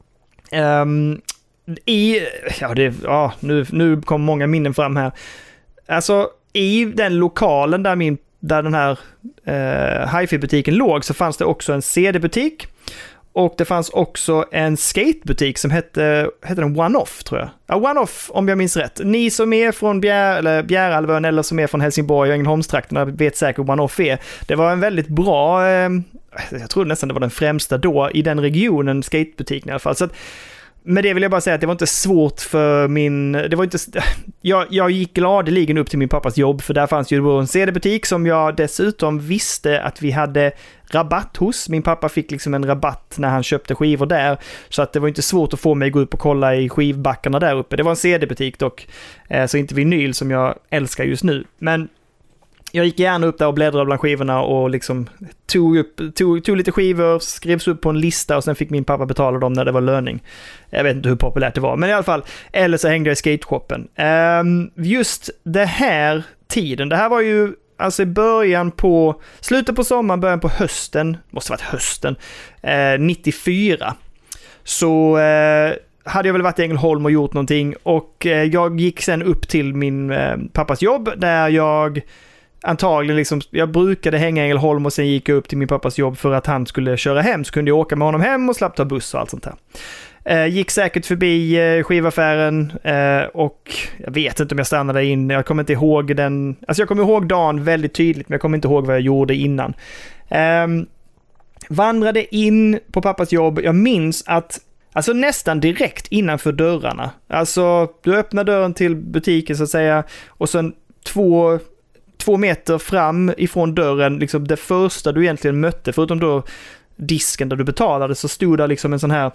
Um, i, ja, det, ja nu, nu kom många minnen fram här. Alltså, i den lokalen där, min, där den här eh, Hi-Fi-butiken låg så fanns det också en C D-butik. Och det fanns också en skatebutik som hette, hette den One-Off tror jag. Ja, One-Off om jag minns rätt. Ni som är från Bjär, eller Bjärhalvön eller som är från Helsingborg och Ängelholmstrakterna vet säkert One-Off är. Det var en väldigt bra, eh, jag tror nästan det var den främsta då i den regionen, skatebutiken i alla fall. Så att, med det vill jag bara säga att det var inte svårt för min... Det var inte, jag, jag gick gladeligen upp till min pappas jobb, för där fanns ju en C D-butik som jag dessutom visste att vi hade rabatt hos. Min pappa fick liksom en rabatt när han köpte skivor där, så att det var inte svårt att få mig att gå upp och kolla i skivbackarna där uppe. Det var en C D-butik dock, så inte vinyl som jag älskar just nu. Men jag gick gärna upp där och bläddrade bland skivorna och liksom tog, upp, tog, tog lite skivor, skrevs upp på en lista och sen fick min pappa betala dem när det var löning. Jag vet inte hur populärt det var, men i alla fall. Eller så hängde jag i skateshoppen. Um, just det här tiden, det här var ju alltså i början på, slutet på sommaren, början på hösten, måste ha varit hösten, eh, nittiofyra. Så... Eh, hade jag väl varit i Ängelholm och gjort någonting, och eh, jag gick sen upp till min eh, pappas jobb där jag antagligen liksom, jag brukade hänga i Ängelholm och sen gick jag upp till min pappas jobb för att han skulle köra hem, så kunde jag åka med honom hem och slapp ta buss och allt sånt där. Eh, gick säkert förbi eh, skivaffären eh, och jag vet inte om jag stannade in, jag kommer inte ihåg den, alltså jag kommer ihåg dagen väldigt tydligt, men jag kommer inte ihåg vad jag gjorde innan. Eh, vandrade in på pappas jobb, jag minns att alltså nästan direkt innanför dörrarna. Alltså du öppnar dörren till butiken så att säga, och sen två, två meter fram ifrån dörren, liksom det första du egentligen mötte, förutom då disken där du betalade, så stod där liksom en sån här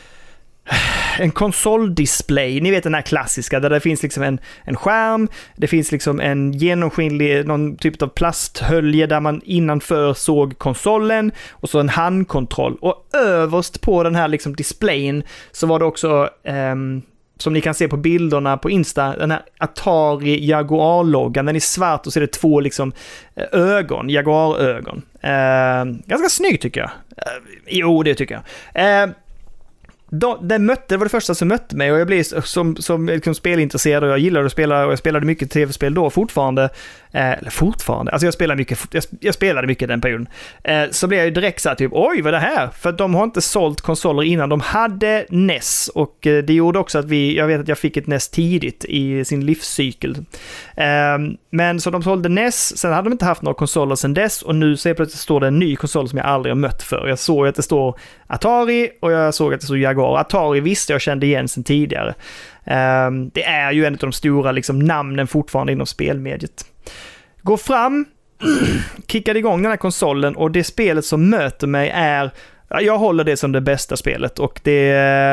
en konsoldisplay, ni vet den här klassiska där det finns liksom en, en skärm, det finns liksom en genomskinlig, någon typ av plasthölje där man innanför såg konsolen, och så en handkontroll, och överst på den här liksom displayen så var det också ehm, som ni kan se på bilderna på Insta, den här Atari Jaguar-loggan, den är svart och så är det två liksom ögon, Jaguar-ögon. Eh, ganska snyggt tycker jag. Eh, jo, det tycker jag. Eh, då, den mötte, det var det första som mötte mig och jag blev som, som liksom spelintresserad och jag gillade att spela och jag spelade mycket tv-spel då fortfarande. Eh, eller fortfarande, alltså jag spelade mycket, jag, jag spelade mycket den perioden. Eh, så blev jag ju direkt så här typ, oj vad är det här? För de har inte sålt konsoler innan, de hade N E S och eh, det gjorde också att vi, jag vet att jag fick ett N E S tidigt i sin livscykel. Eh, men så de sålde N E S, sen hade de inte haft några konsoler sedan dess och nu så plötsligt står det en ny konsol som jag aldrig har mött för. Jag såg att det står Atari och jag såg att det stod Jaguar. Atari visste jag kände igen sedan tidigare. Eh, det är ju en av de stora liksom, namnen fortfarande inom spelmediet. Gå fram, kickade igång den här konsolen och det spelet som möter mig är, jag håller det som det bästa spelet och det,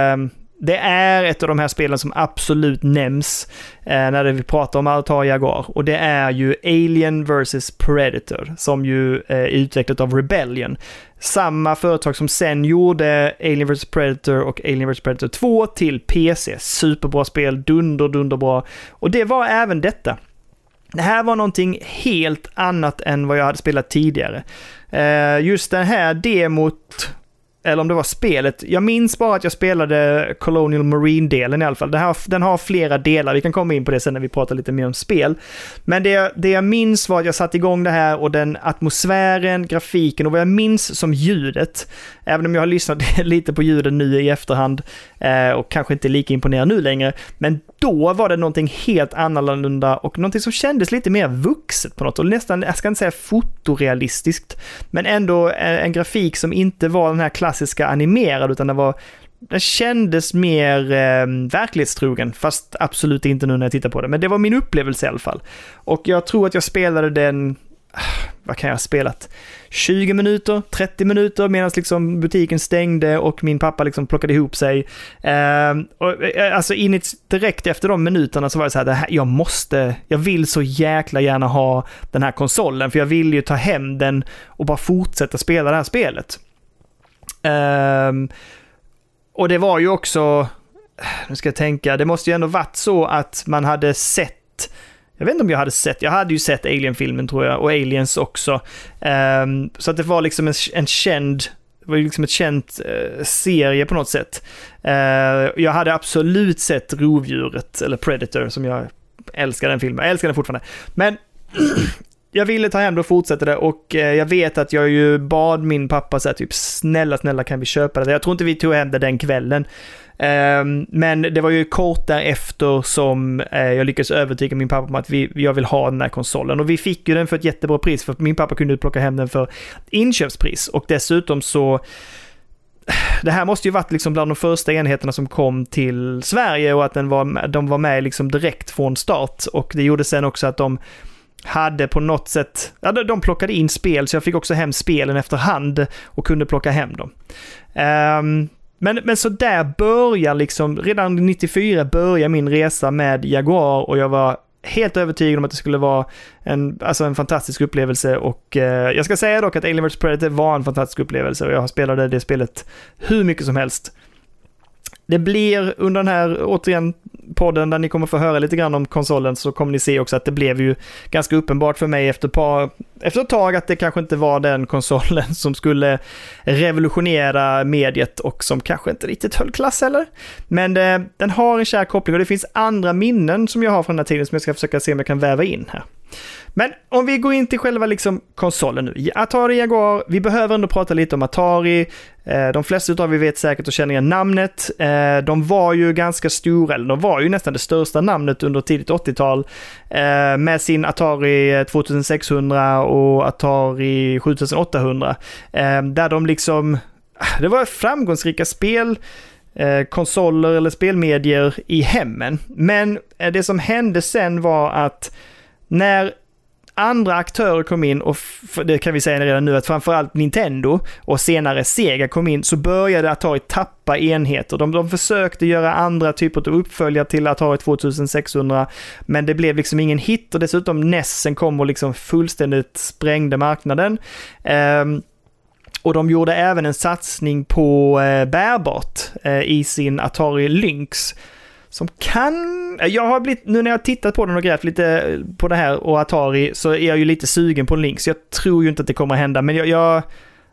det är ett av de här spelen som absolut nämns eh, när vi pratar om Atari Jaguar och det är ju Alien versus Predator som ju eh, är utvecklat av Rebellion. Samma företag som sen gjorde Alien versus Predator och Alien versus Predator två till P C. Superbra spel, dunder, dunderbra. Och det var även detta. Det här var någonting helt annat än vad jag hade spelat tidigare. Uh, just den här demot, eller om det var spelet, jag minns bara att jag spelade Colonial Marine-delen i alla fall. Den har, den har flera delar, vi kan komma in på det sen när vi pratar lite mer om spel. Men det, det jag minns var att jag satte igång det här och den atmosfären, grafiken och vad jag minns som ljudet, även om jag har lyssnat lite på ljudet nu i efterhand eh, och kanske inte lika imponerad nu längre, men då var det någonting helt annorlunda och någonting som kändes lite mer vuxet på något och nästan, jag ska inte säga fotorealistiskt, men ändå en, en grafik som inte var den här klassiska animerad utan det var, den kändes mer eh, verklighetstrogen, fast absolut inte nu när jag tittar på det, men det var min upplevelse i alla fall. Och jag tror att jag spelade den, vad kan jag ha spelat? tjugo minuter, trettio minuter medan liksom butiken stängde och min pappa liksom plockade ihop sig. Eh, och, alltså in direkt efter de minuterna så var det så här, det här, jag måste, jag vill så jäkla gärna ha den här konsolen för jag vill ju ta hem den och bara fortsätta spela det här spelet. Eh, och det var ju också, nu ska jag tänka, det måste ju ändå varit så att man hade sett, jag vet inte om jag hade sett, jag hade ju sett Alien-filmen tror jag, och Aliens också. Um, så att det var liksom en, en känd, det var ju liksom ett känt uh, serie på något sätt. Uh, jag hade absolut sett Rovdjuret, eller Predator, som jag älskar den filmen, jag älskar den fortfarande. Men jag ville ta hem det och fortsätta det och uh, jag vet att jag ju bad min pappa så här, typ snälla, snälla kan vi köpa det? Jag tror inte vi tog hem det den kvällen. Um, men det var ju kort därefter som uh, jag lyckades övertyga min pappa om att vi, jag vill ha den här konsolen och vi fick ju den för ett jättebra pris för min pappa kunde plocka hem den för inköpspris och dessutom så det här måste ju varit liksom bland de första enheterna som kom till Sverige och att den var, de var med liksom direkt från start och det gjorde sen också att de hade på något sätt, ja, de plockade in spel så jag fick också hem spelen efterhand och kunde plocka hem dem. Um, Men, men så där börjar liksom, redan nittiofyra börjar min resa med Jaguar och jag var helt övertygad om att det skulle vara en, alltså en fantastisk upplevelse och eh, jag ska säga dock att Alien versus Predator var en fantastisk upplevelse och jag spelade det spelet hur mycket som helst. Det blir under den här, återigen, podden där ni kommer få höra lite grann om konsolen så kommer ni se också att det blev ju ganska uppenbart för mig efter, par, efter ett tag att det kanske inte var den konsolen som skulle revolutionera mediet och som kanske inte riktigt höll klass heller. Men det, den har en kär koppling och det finns andra minnen som jag har från den här tiden som jag ska försöka se om jag kan väva in här. Men om vi går in till själva liksom konsolen nu. Atari Jaguar, vi behöver ändå prata lite om Atari. De flesta av vi vet säkert och känner igen namnet. De var ju ganska stora, eller de var ju nästan det största namnet under tidigt åttiotal med sin Atari tjugosexhundra och Atari sjutusenåttahundra. Där de liksom, det var framgångsrika spel, konsoler eller spelmedier i hemmen. Men det som hände sen var att när andra aktörer kom in och f- det kan vi säga redan nu att framförallt Nintendo och senare Sega kom in så började Atari tappa enheter. De, de försökte göra andra typer av uppföljare till Atari tjugosexhundra men det blev liksom ingen hit och dessutom N E S kom och liksom fullständigt sprängde marknaden. Um, Och de gjorde även en satsning på eh, bärbart eh, i sin Atari Lynx som kan, jag har blivit, nu när jag har tittat på den och grävt lite på det här och Atari så är jag ju lite sugen på en Lynx. Jag tror ju inte att det kommer att hända men jag, jag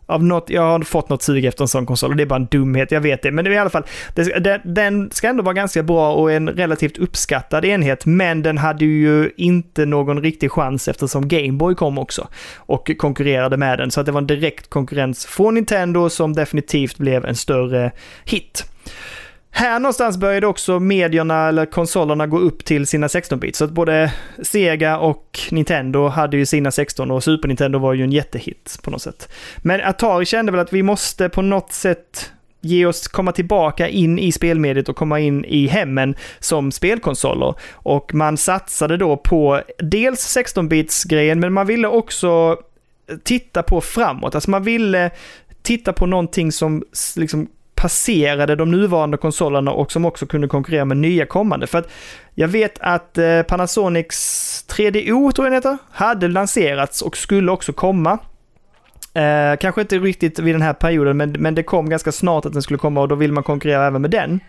av något, jag har fått något sug efter en sån konsol och det är bara en dumhet, jag vet det. Men det är i alla fall, det, det, den ska ändå vara ganska bra och en relativt uppskattad enhet, men den hade ju inte någon riktig chans eftersom Game Boy kom också och konkurrerade med den. Så att det var en direkt konkurrens från Nintendo som definitivt blev en större hit. Här någonstans började också medierna eller konsolerna gå upp till sina sexton-bit. Så att både Sega och Nintendo hade ju sina sexton och Super Nintendo var ju en jättehit på något sätt. Men Atari kände väl att vi måste på något sätt ge oss, komma tillbaka in i spelmediet och komma in i hemmen som spelkonsoler. Och man satsade då på dels sexton-bits-grejen, men man ville också titta på framåt. Alltså man ville titta på någonting som liksom passerade de nuvarande konsolerna och som också kunde konkurrera med nya kommande. För att jag vet att eh, Panasonics tre D O, tror jag det heter, hade lanserats och skulle också komma. Eh, kanske inte riktigt vid den här perioden, men, men det kom ganska snart att den skulle komma och då vill man konkurrera även med den.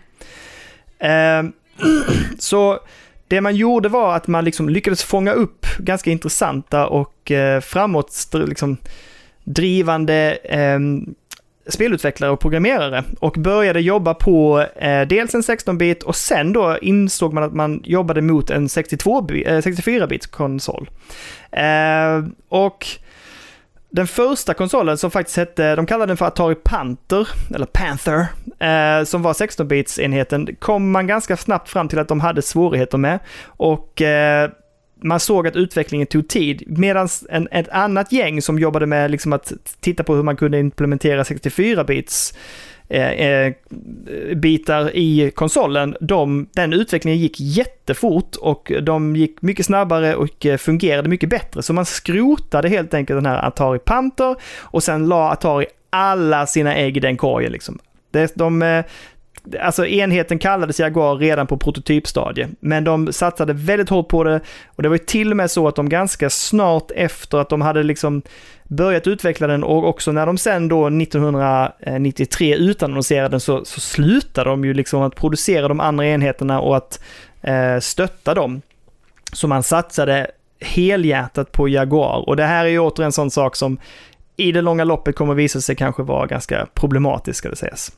Eh, så det man gjorde var att man liksom lyckades fånga upp ganska intressanta och eh, framåt liksom, drivande eh, spelutvecklare och programmerare och började jobba på eh, dels en sexton-bit och sen då insåg man att man jobbade mot en sextiofyra-bits konsol. Eh, och den första konsolen som faktiskt hette, de kallade den för Atari Panther, eller Panther, eh, som var sexton-bits-enheten, kom man ganska snabbt fram till att de hade svårigheter med och eh, man såg att utvecklingen tog tid, medan en, ett annat gäng som jobbade med liksom att titta på hur man kunde implementera sextiofyra-bits eh, eh, bitar i konsolen, de, den utvecklingen gick jättefort och de gick mycket snabbare och eh, fungerade mycket bättre. Så man skrotade helt enkelt den här Atari Panther och sen la Atari alla sina ägg i den korgen. Liksom. Det, de... Eh, Alltså enheten kallades Jaguar redan på prototypstadiet, men de satsade väldigt hårt på det och det var ju till och med så att de ganska snart efter att de hade liksom börjat utveckla den och också när de sen då nittonhundranittiotre utannonserade den så, så slutade de ju liksom att producera de andra enheterna och att eh, stötta dem. Så man satsade helhjärtat på Jaguar och det här är ju åter en sån sak som i det långa loppet kommer visa sig kanske vara ganska problematisk, ska det sägas.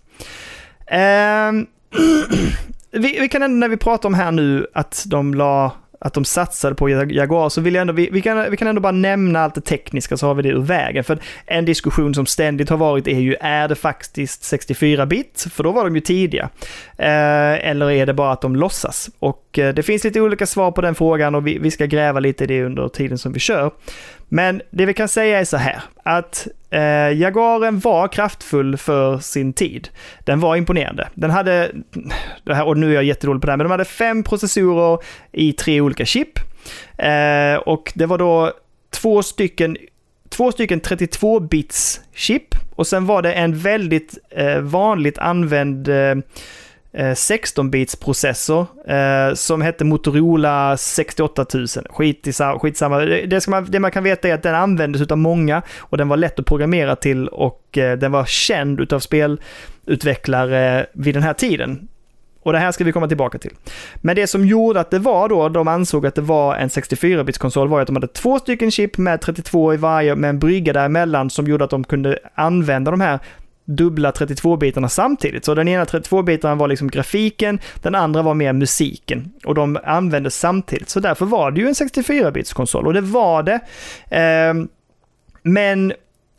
Um, vi, vi kan ändå, när vi pratar om här nu att de la, att de satsade på Jaguar, så vill jag ändå, vi, vi, kan, vi kan ändå bara nämna allt det tekniska så har vi det ur vägen. För en diskussion som ständigt har varit är ju, är det faktiskt sextiofyra-bit? För då var de ju tidiga. Uh, eller är det bara att de låtsas? Och uh, det finns lite olika svar på den frågan och vi, vi ska gräva lite i det under tiden som vi kör. Men det vi kan säga är så här, att eh, Jaguaren var kraftfull för sin tid. Den var imponerande. Den hade, det här, och nu är jag jättedålig på det här, men de hade fem processorer i tre olika chip. Eh, och det var då två stycken, två stycken trettiotvå-bits chip. Och sen var det en väldigt eh, vanligt använd eh, sexton-bits processor eh, som hette Motorola sextioåtta tusen. Skit i, skitsamma. Det, ska man, det man kan veta är att den användes av många och den var lätt att programmera till och eh, den var känd av spelutvecklare vid den här tiden. Och det här ska vi komma tillbaka till. Men det som gjorde att det var då, de ansåg att det var en sextiofyra-bits konsol var att de hade två stycken chip med trettiotvå i varje med en brygga däremellan som gjorde att de kunde använda de här dubbla trettiotvå-bitarna samtidigt. Så den ena trettiotvå-bitarna var liksom grafiken, den andra var mer musiken. Och de användes samtidigt. Så därför var det ju en sextiofyra-bits konsol. Och det var det. Eh, men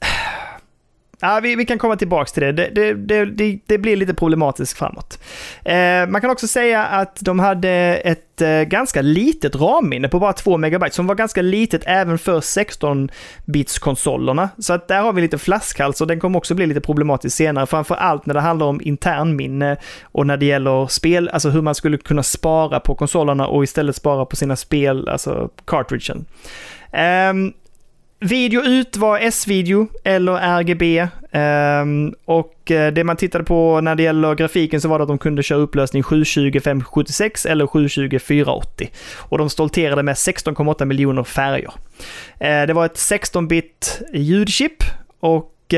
ja, vi, vi kan komma tillbaka till det. Det, det, det, det, det blir lite problematiskt framåt. Eh, man kan också säga att de hade ett eh, ganska litet ramminne på bara två megabyte som var ganska litet även för sexton-bits-konsolerna. Så att där har vi lite flaskhals och den kommer också bli lite problematisk senare. Framför allt när det handlar om internminne och när det gäller spel, alltså hur man skulle kunna spara på konsolerna och istället spara på sina spel, alltså cartridgen. Eh, Video ut var S-video eller R G B um, och det man tittade på när det gäller grafiken så var det att de kunde köra upplösning sjuhundratjugo femhundrasjuttiosex eller sjuhundratjugo fyrahundraåttio och de stolterade med sexton komma åtta miljoner färger. Uh, det var ett sexton-bit ljudchip och uh,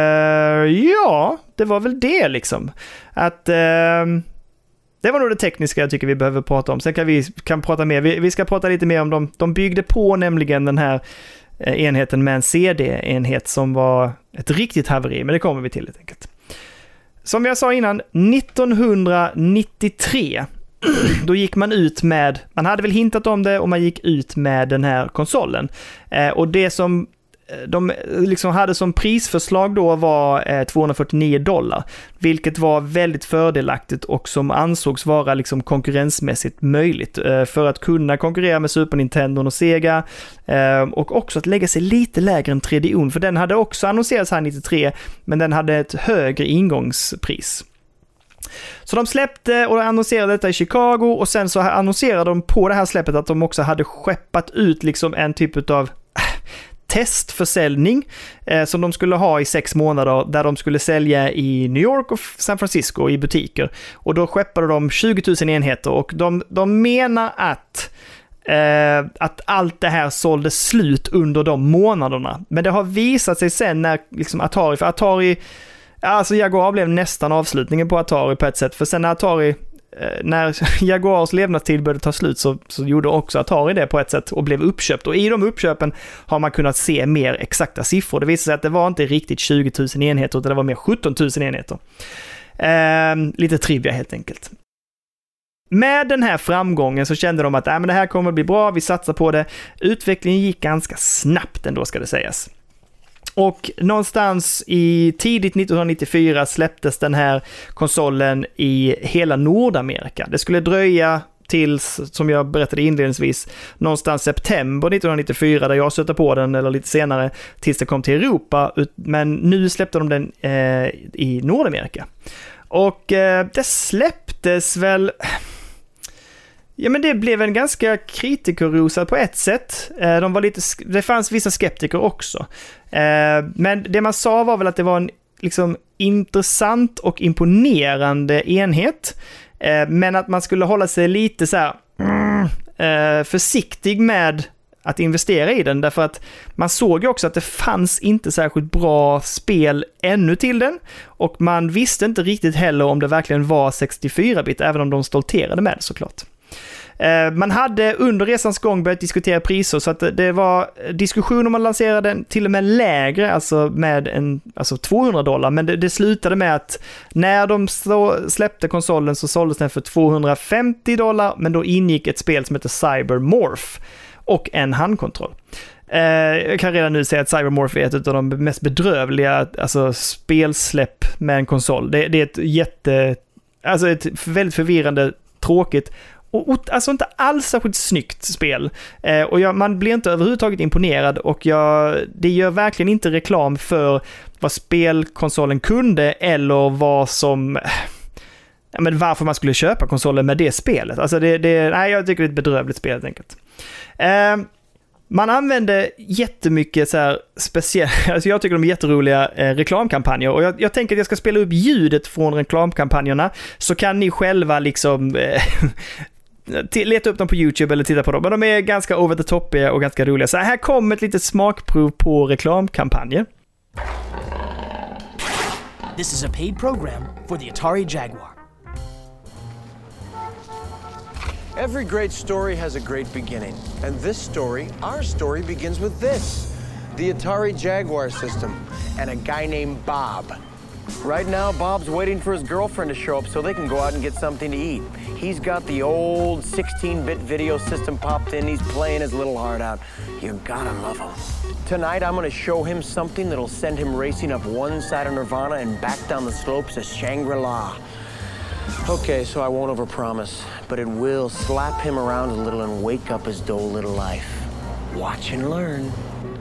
ja, det var väl det liksom. Att... Uh, Det var nog det tekniska jag tycker vi behöver prata om. Sen kan vi kan prata mer. Vi, vi ska prata lite mer om dem. De byggde på nämligen den här enheten med en C D-enhet som var Ett riktigt haveri, men det kommer vi till helt enkelt. Som jag sa innan, nittonhundranittiotre då gick man ut med, man hade väl hintat om det och man gick ut med den här konsolen. Eh, och det som de liksom hade som prisförslag då var eh, tvåhundrafyrtionio dollar, vilket var väldigt fördelaktigt och som ansågs vara liksom konkurrensmässigt möjligt eh, för att kunna konkurrera med Super Nintendo och Sega eh, och också att lägga sig lite lägre än tre D O, för den hade också annonserats här nittiotre, men den hade ett högre ingångspris. Så de släppte och annonserade detta i Chicago, och sen så annonserade de på det här släppet att de också hade skeppat ut liksom en typ av testförsäljning eh, som de skulle ha i sex månader, där de skulle sälja i New York och San Francisco i butiker. Och då skeppade de tjugo tusen enheter, och de, de menar att eh, att allt det här sålde slut under de månaderna. Men det har visat sig sen när liksom Atari, för Atari, alltså Jaguar blev nästan avslutningen på Atari på ett sätt, för sen när Atari när Jaguars levnadstid började ta slut så, så gjorde också Atari det på ett sätt och blev uppköpt. Och i de uppköpen har man kunnat se mer exakta siffror. Det visade sig att det var inte riktigt tjugo tusen enheter, utan det var mer sjutton tusen enheter. Eh, lite trivia helt enkelt. Med den här framgången så kände de att äh, men det här kommer att bli bra, vi satsar på det. Utvecklingen gick ganska snabbt ändå, ska det sägas. Och någonstans i tidigt nittonhundranittiofyra släpptes den här konsolen i hela Nordamerika. Det skulle dröja tills, som jag berättade inledningsvis, någonstans september nittonhundranittiofyra där jag stötte på den, eller lite senare, tills det kom till Europa. Men nu släppte de den eh, i Nordamerika. Och eh, det släpptes väl... Ja, men det blev en ganska kritikerrosad på ett sätt. De var lite, det fanns vissa skeptiker också. Men det man sa var väl att det var en liksom intressant och imponerande enhet. Men att man skulle hålla sig lite så här försiktig med att investera i den, därför att man såg ju också att det fanns inte särskilt bra spel ännu till den, och man visste inte riktigt heller om det verkligen var sextiofyra-bit, även om de stolterade med det såklart. Man hade under resans gång börjat diskutera priser, så att det var diskussion om man lanserade den till och med lägre, alltså med en, alltså tvåhundra dollar, men det, det slutade med att när de släppte konsolen så såldes den för tvåhundrafemtio dollar, men då ingick ett spel som heter Cybermorph och en handkontroll. Jag kan redan nu säga att Cybermorph är ett av de mest bedrövliga alltså, spelsläpp med en konsol. Det, det är ett jätte, alltså ett väldigt förvirrande, tråkigt och alltså inte alls särskilt snyggt spel. Eh, och jag, man blir inte överhuvudtaget imponerad, och jag, det gör verkligen inte reklam för vad spelkonsolen kunde eller vad som... Ja, men varför man skulle köpa konsolen med det spelet. Alltså det, det, nej, jag tycker det är ett bedrövligt spel helt enkelt. Eh, man använde jättemycket så här speciella, alltså jag tycker de är jätteroliga eh, reklamkampanjer, och jag, jag tänker att jag ska spela upp ljudet från reklamkampanjerna, så kan ni själva liksom eh, leta upp dem på YouTube eller titta på dem. Men de är ganska over the top och ganska roliga. Så här kommer ett litet smakprov på reklamkampanjer. This is a paid program for the Atari Jaguar. Every great story has a great beginning. And this story, our story, begins with this. The Atari Jaguar system and a guy named Bob. Right now, Bob's waiting for his girlfriend to show up so they can go out and get something to eat. He's got the old sixteen-bit video system popped in. He's playing his little heart out. You gotta love him. Tonight, I'm gonna show him something that'll send him racing up one side of Nirvana and back down the slopes of Shangri-La. Okay, so I won't overpromise, but it will slap him around a little and wake up his dull little life. Watch and learn.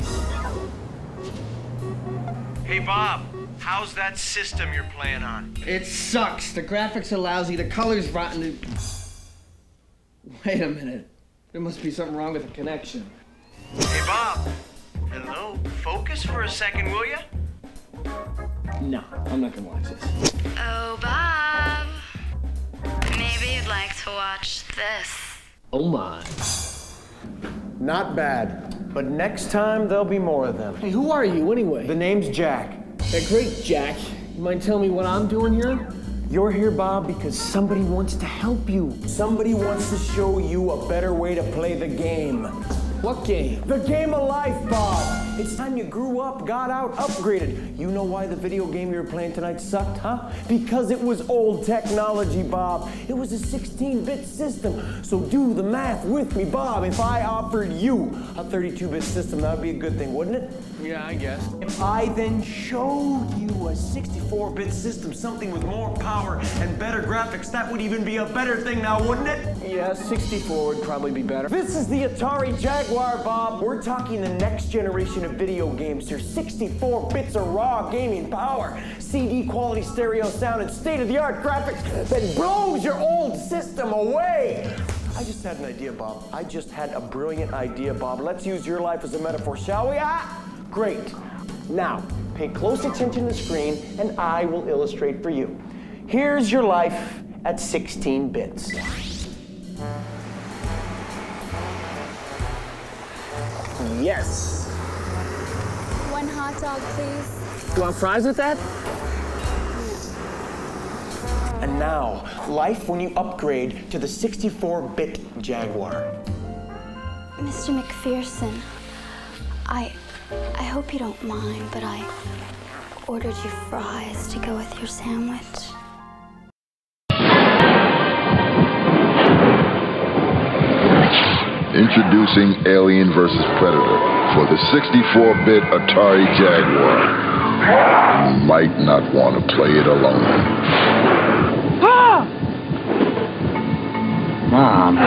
Hey, Bob. How's that system you're playing on? It sucks. The graphics are lousy, the color's rotten. Wait a minute. There must be something wrong with the connection. Hey, Bob. Hello? Focus for a second, will you? No, I'm not gonna watch this. Oh, Bob. Maybe you'd like to watch this. Oh my. Not bad. But next time, there'll be more of them. Hey, who are you anyway? The name's Jack. Hey, great, Jack. You mind telling me what I'm doing here? You're here, Bob, because somebody wants to help you. Somebody wants to show you a better way to play the game. What game? The game of life, Bob. It's time you grew up, got out, upgraded. You know why the video game you were playing tonight sucked, huh? Because it was old technology, Bob. It was a sixteen-bit system. So do the math with me, Bob. If I offered you a thirty-two bit system, that would be a good thing, wouldn't it? Yeah, I guess. If I then showed you a sixty-four bit system, something with more power and better graphics, that would even be a better thing now, wouldn't it? Yeah, sixty-four would probably be better. This is the Atari Jaguar, Bob. We're talking the next generation of video games. There's sixty-four bits of raw gaming power, C D quality stereo sound, and state-of-the-art graphics that blows your old system away. I just had an idea, Bob. I just had a brilliant idea, Bob. Let's use your life as a metaphor, shall we? Ah, great. Now, pay close attention to the screen, and I will illustrate for you. Here's your life at sixteen bits. Yes. One hot dog, please. You want fries with that? And now, life when you upgrade to the sixty-four bit Jaguar. Mister McPherson, I, I hope you don't mind, but I ordered you fries to go with your sandwich. Introducing Alien versus. Predator for the sixty-four bit Atari Jaguar. You might not want to play it alone. Ah! Mom.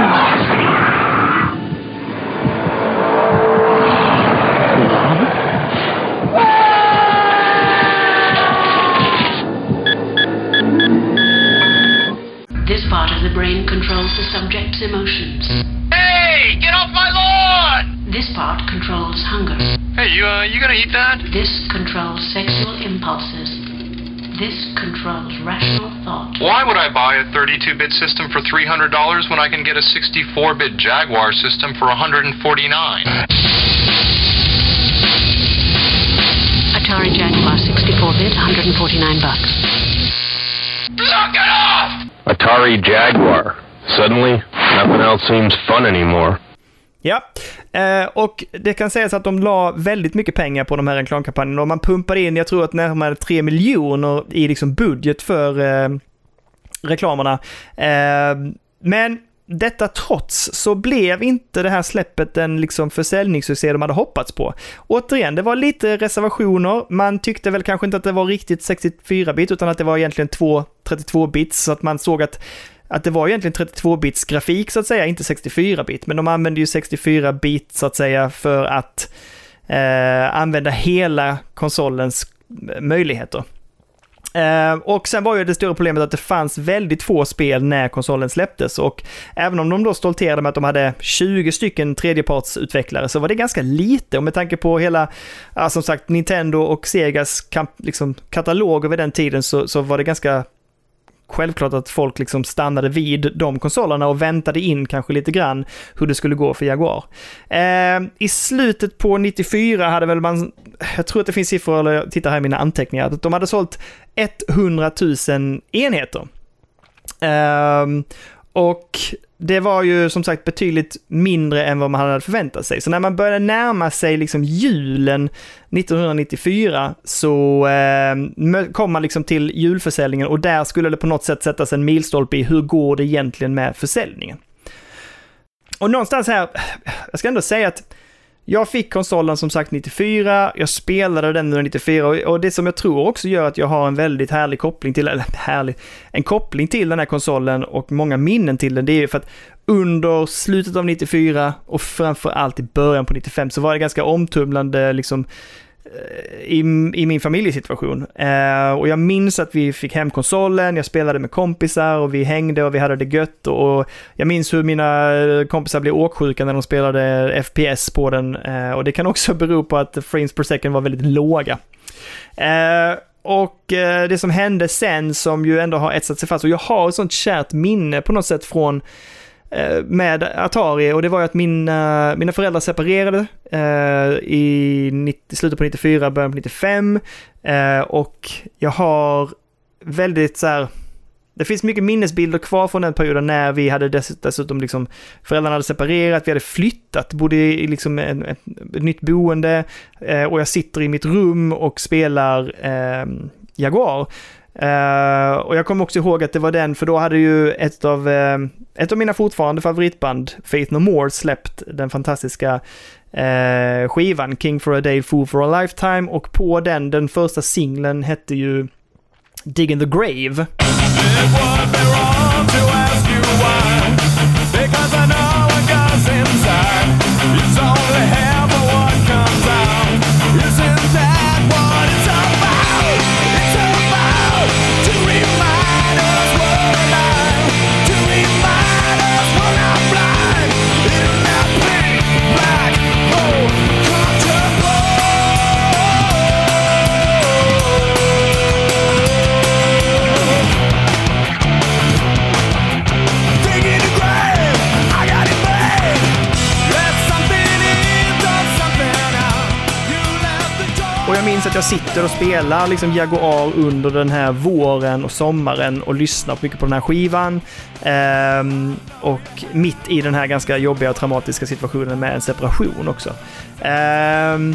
This part of the brain controls the subject's emotions. Hey, get off my lawn! This part controls hunger. Hey, you, uh, you gonna eat that? This controls sexual impulses. This controls rational thought. Why would I buy a thirty-two bit system for three hundred dollars when I can get a sixty-four bit Jaguar system for one hundred forty-nine dollars? Atari Jaguar sixty-four bit, one hundred forty-nine bucks. Knock it off! Atari Jaguar. Suddenly, nothing else seems fun anymore. Ja, eh, och det kan sägas att de la väldigt mycket pengar på de här reklamkampanjerna och man pumpade in, jag tror att närmare tre miljoner i liksom budget för eh, reklamerna. Eh, men detta trots så blev inte det här släppet en liksom försäljningssuccé de hade hoppats på. Återigen, det var lite reservationer. Man tyckte väl kanske inte att det var riktigt sextiofyra bit utan att det var egentligen två trettiotvå bits så att man såg att att det var egentligen trettiotvå bits grafik så att säga, inte sextiofyra bit, men de använde ju sextiofyra bit så att säga för att eh, använda hela konsolens möjligheter. Eh, och sen var ju det stora problemet att det fanns väldigt få spel när konsolen släpptes och även om de då stolterade med att de hade tjugo stycken tredjepartsutvecklare så var det ganska lite och med tanke på hela, ja, som sagt, Nintendo och Segas kamp, liksom, katalog över den tiden så, så var det ganska självklart att folk liksom stannade vid de konsolerna och väntade in kanske lite grann hur det skulle gå för Jaguar. Eh, I slutet på nittiofyra hade väl man, jag tror att det finns siffror, eller jag tittar här i mina anteckningar, att de hade sålt hundratusen enheter. Eh, och det var ju som sagt betydligt mindre än vad man hade förväntat sig. Så när man började närma sig liksom julen nittonhundranittiofyra så eh, kom man liksom till julförsäljningen och där skulle det på något sätt sättas en milstolpe i hur går det egentligen med försäljningen. Och någonstans här, jag ska ändå säga att jag fick konsolen som sagt nittiofyra, jag spelade den under nittiofyra och det som jag tror också gör att jag har en väldigt härlig koppling till, eller härlig, en koppling till den här konsolen och många minnen till den, det är ju för att under slutet av nittiofyra och framförallt i början på nittiofem så var det ganska omtumlande liksom i, i min familjesituation. Eh, och jag minns att vi fick hem konsolen, jag spelade med kompisar och vi hängde och vi hade det gött och jag minns hur mina kompisar blev åksjuka när de spelade F P S på den eh, och det kan också bero på att frames per second var väldigt låga. Eh, och eh, det som hände sen som ju ändå har etsat sig fast och jag har ett sånt kärt minne på något sätt från med Atari och det var ju att mina, mina föräldrar separerade eh, i nittio, slutet på nittiofyra, början på nittiofem eh, och jag har väldigt så här, Det finns mycket minnesbilder kvar från den perioden när vi hade dess, dessutom liksom, föräldrarna hade separerat, vi hade flyttat, bodde i liksom en, ett, ett nytt boende eh, och jag sitter i mitt rum och spelar eh, Jaguar. Uh, och jag kommer också ihåg att det var den, för då hade ju ett av, uh, ett av mina fortfarande favoritband, Faith No More, släppt den fantastiska uh, skivan King for a Day, Fool for a Lifetime, och på den, den första singeln hette ju Dig in the Grave. Jag minns att jag sitter och spelar liksom Jaguar under den här våren och sommaren och lyssnar mycket på den här skivan. Ehm, och mitt i den här ganska jobbiga och traumatiska situationen med en separation också. Ehm,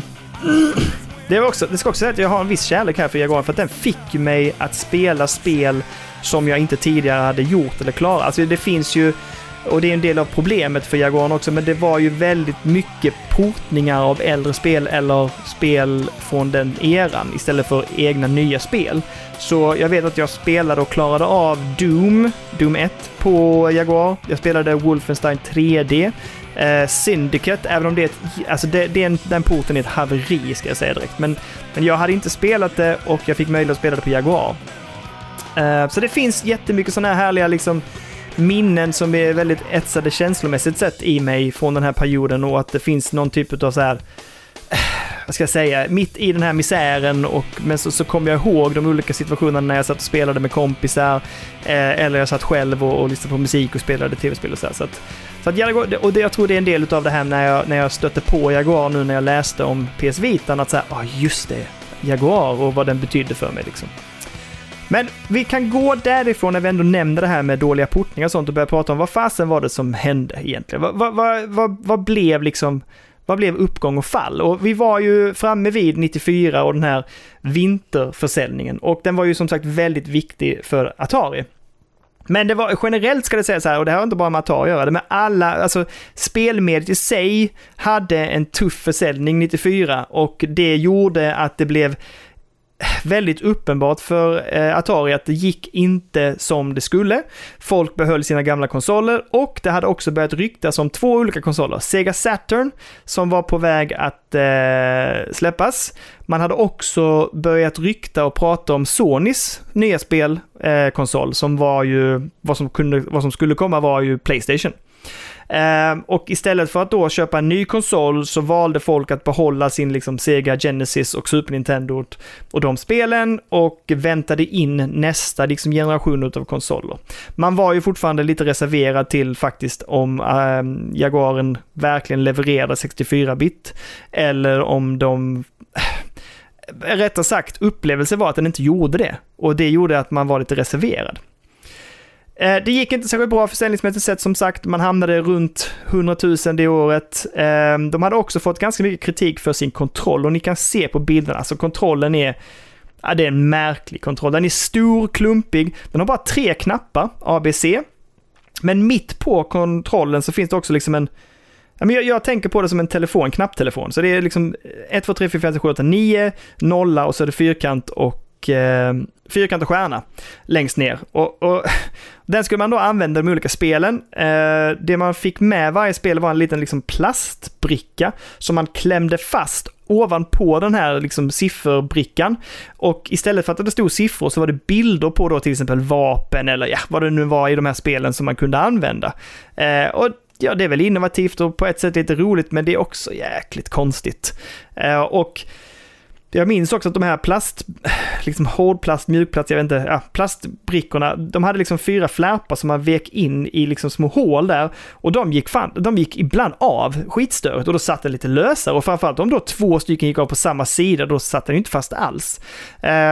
det, var också det ska också säga att jag har en viss kärlek här för Jaguar, för att den fick mig att spela spel som jag inte tidigare hade gjort eller klarat. Alltså det finns ju, och det är en del av problemet för Jaguar också, men det var ju väldigt mycket portningar av äldre spel eller spel från den eran istället för egna nya spel. Så jag vet att jag spelade och klarade av Doom, Doom ett på Jaguar. Jag spelade Wolfenstein tre D, eh, Syndicate, även om det är ett, alltså det, det är en, den porten är ett haveri, ska jag säga direkt. Men, men jag hade inte spelat det och jag fick möjlighet att spela det på Jaguar. Eh, så det finns jättemycket sådana här härliga liksom minnen som är väldigt etsade känslomässigt sett i mig från den här perioden, och att det finns någon typ av så här, vad ska jag säga, mitt i den här misären, och men så, så kommer jag ihåg de olika situationerna när jag satt och spelade med kompisar eh, eller jag satt själv och, och lyssnade på musik och spelade tv-spel och så här. Så att, så att jag, och det, jag tror det är en del av det här när jag, när jag stötte på Jaguar nu när jag läste om P S Vitan, att så här, ah, just det, Jaguar och vad den betydde för mig liksom. Men vi kan gå därifrån när vi ändå nämnde det här med dåliga portningar och sånt och börja prata om vad fasen var det som hände egentligen. Vad, vad, vad, vad, vad blev liksom, vad blev uppgång och fall? Och vi var ju framme vid nittiofyra och den här vinterförsäljningen, och den var ju som sagt väldigt viktig för Atari. Men det var generellt, ska det säga så här, och det här har inte bara med Atari att göra, det med alla, alltså spelmediet i sig hade en tuff försäljning nittiofyra, och det gjorde att det blev väldigt uppenbart för eh, Atari att det gick inte som det skulle. Folk behöll sina gamla konsoler, och det hade också börjat ryktas om två olika konsoler. Sega Saturn som var på väg att eh, släppas. Man hade också börjat rykta och prata om Sonys nya spelkonsol eh, som var ju vad som kunde, vad som skulle komma var ju PlayStation. Uh, och istället för att då köpa en ny konsol så valde folk att behålla sin liksom Sega Genesis och Super Nintendo och de spelen, och väntade in nästa liksom generation av konsoler. Man var ju fortfarande lite reserverad till faktiskt om uh, Jaguaren verkligen levererade sextiofyra bit eller om de rättare sagt upplevelse var att den inte gjorde det, och det gjorde att man var lite reserverad. Det gick inte så bra försäljningsmässigt sett, som sagt. Man hamnade runt hundratusen det året. De hade också fått ganska mycket kritik för sin kontroll, och ni kan se på bilderna. Alltså kontrollen är, ja, det är en märklig kontroll. Den är stor, klumpig. Den har bara tre knappar, A, B, C. Men mitt på kontrollen så finns det också liksom en, ja, men jag, jag tänker på det som en telefon, knapptelefon. Så det är liksom ett, två, tre, fyra, fem, sex, sju, åtta, nio, nolla, och så är det fyrkant och fyrkant och stjärna längst ner, och, och den skulle man då använda i de olika spelen. Eh, det man fick med varje spel var en liten liksom plastbricka som man klämde fast ovanpå den här liksom sifferbrickan, och istället för att det stod siffror så var det bilder på då till exempel vapen eller ja, vad det nu var i de här spelen som man kunde använda. Eh, och ja, det är väl innovativt och på ett sätt lite roligt, men det är också jäkligt konstigt. Eh, och jag minns också att de här plast, liksom hårdplast, mjukplast, jag vet inte, ja, plastbrickorna, de hade liksom fyra flärpar som man vek in i liksom små hål där, och de gick fan, de gick ibland av skitstörigt, och då satt den lite lösare, och framförallt om då två stycken gick av på samma sida, då satt den ju inte fast alls. Eh,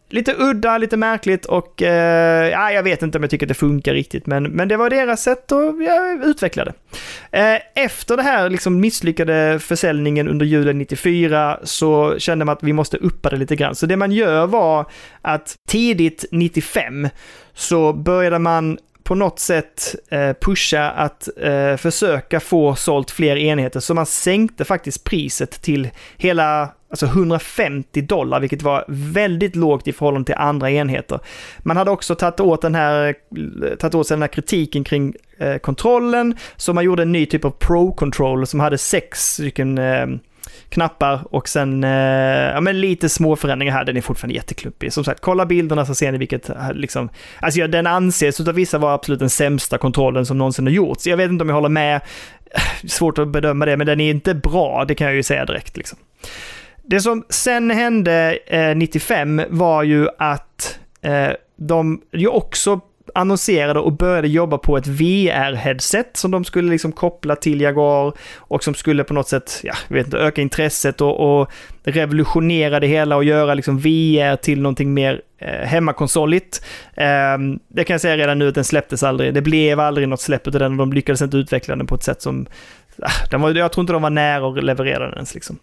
lite udda, lite märkligt och eh, ja, jag vet inte om jag tycker att det funkar riktigt, men, men det var deras sätt att ja, utveckla det. Eh, efter det här liksom misslyckade försäljningen under julen nittiofyra så kände man att vi måste uppa det lite grann. Så det man gör var att tidigt nittiofem så började man på något sätt eh, pusha att eh, försöka få sålt fler enheter, så man sänkte faktiskt priset till hela alltså hundrafemtio dollar, vilket var väldigt lågt i förhållande till andra enheter. Man hade också tagit åt den här tagit åt sig den här kritiken kring eh, kontrollen, så man gjorde en ny typ av Pro-controller som hade sex stycken eh, knappar och sen eh, ja, men lite små förändringar här. Den är fortfarande jätteklumpig. Som sagt, kolla bilderna så ser ni vilket liksom, alltså ja, den anses utav vissa var absolut den sämsta kontrollen som någonsin har gjorts. Jag vet inte om jag håller med, svårt att bedöma det, men den är inte bra, det kan jag ju säga direkt liksom. Det som sen hände eh, nittiofem var ju att eh, de ju också annonserade och började jobba på ett V R-headset som de skulle liksom koppla till Jaguar och som skulle på något sätt, ja, jag vet inte, öka intresset och, och revolutionera det hela och göra liksom V R till någonting mer eh, hemmakonsoligt. Eh, det kan jag säga redan nu att den släpptes aldrig. Det blev aldrig något släpp av den och de lyckades inte utveckla den på ett sätt som, ah, den var, jag tror inte de var nära att leverera den ens liksom.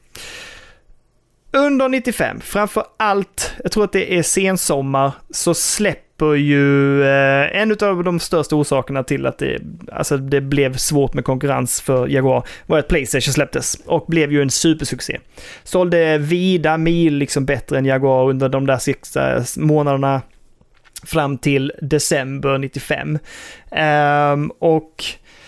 Under nittiofem, framför allt, jag tror att det är sensommar, så släpper ju eh, en av de största orsakerna till att det, alltså det blev svårt med konkurrens för Jaguar var att PlayStation släpptes och blev ju en supersuccé. Sålde vida mil liksom bättre än Jaguar under de där sista månaderna fram till december nittiofem. Um, och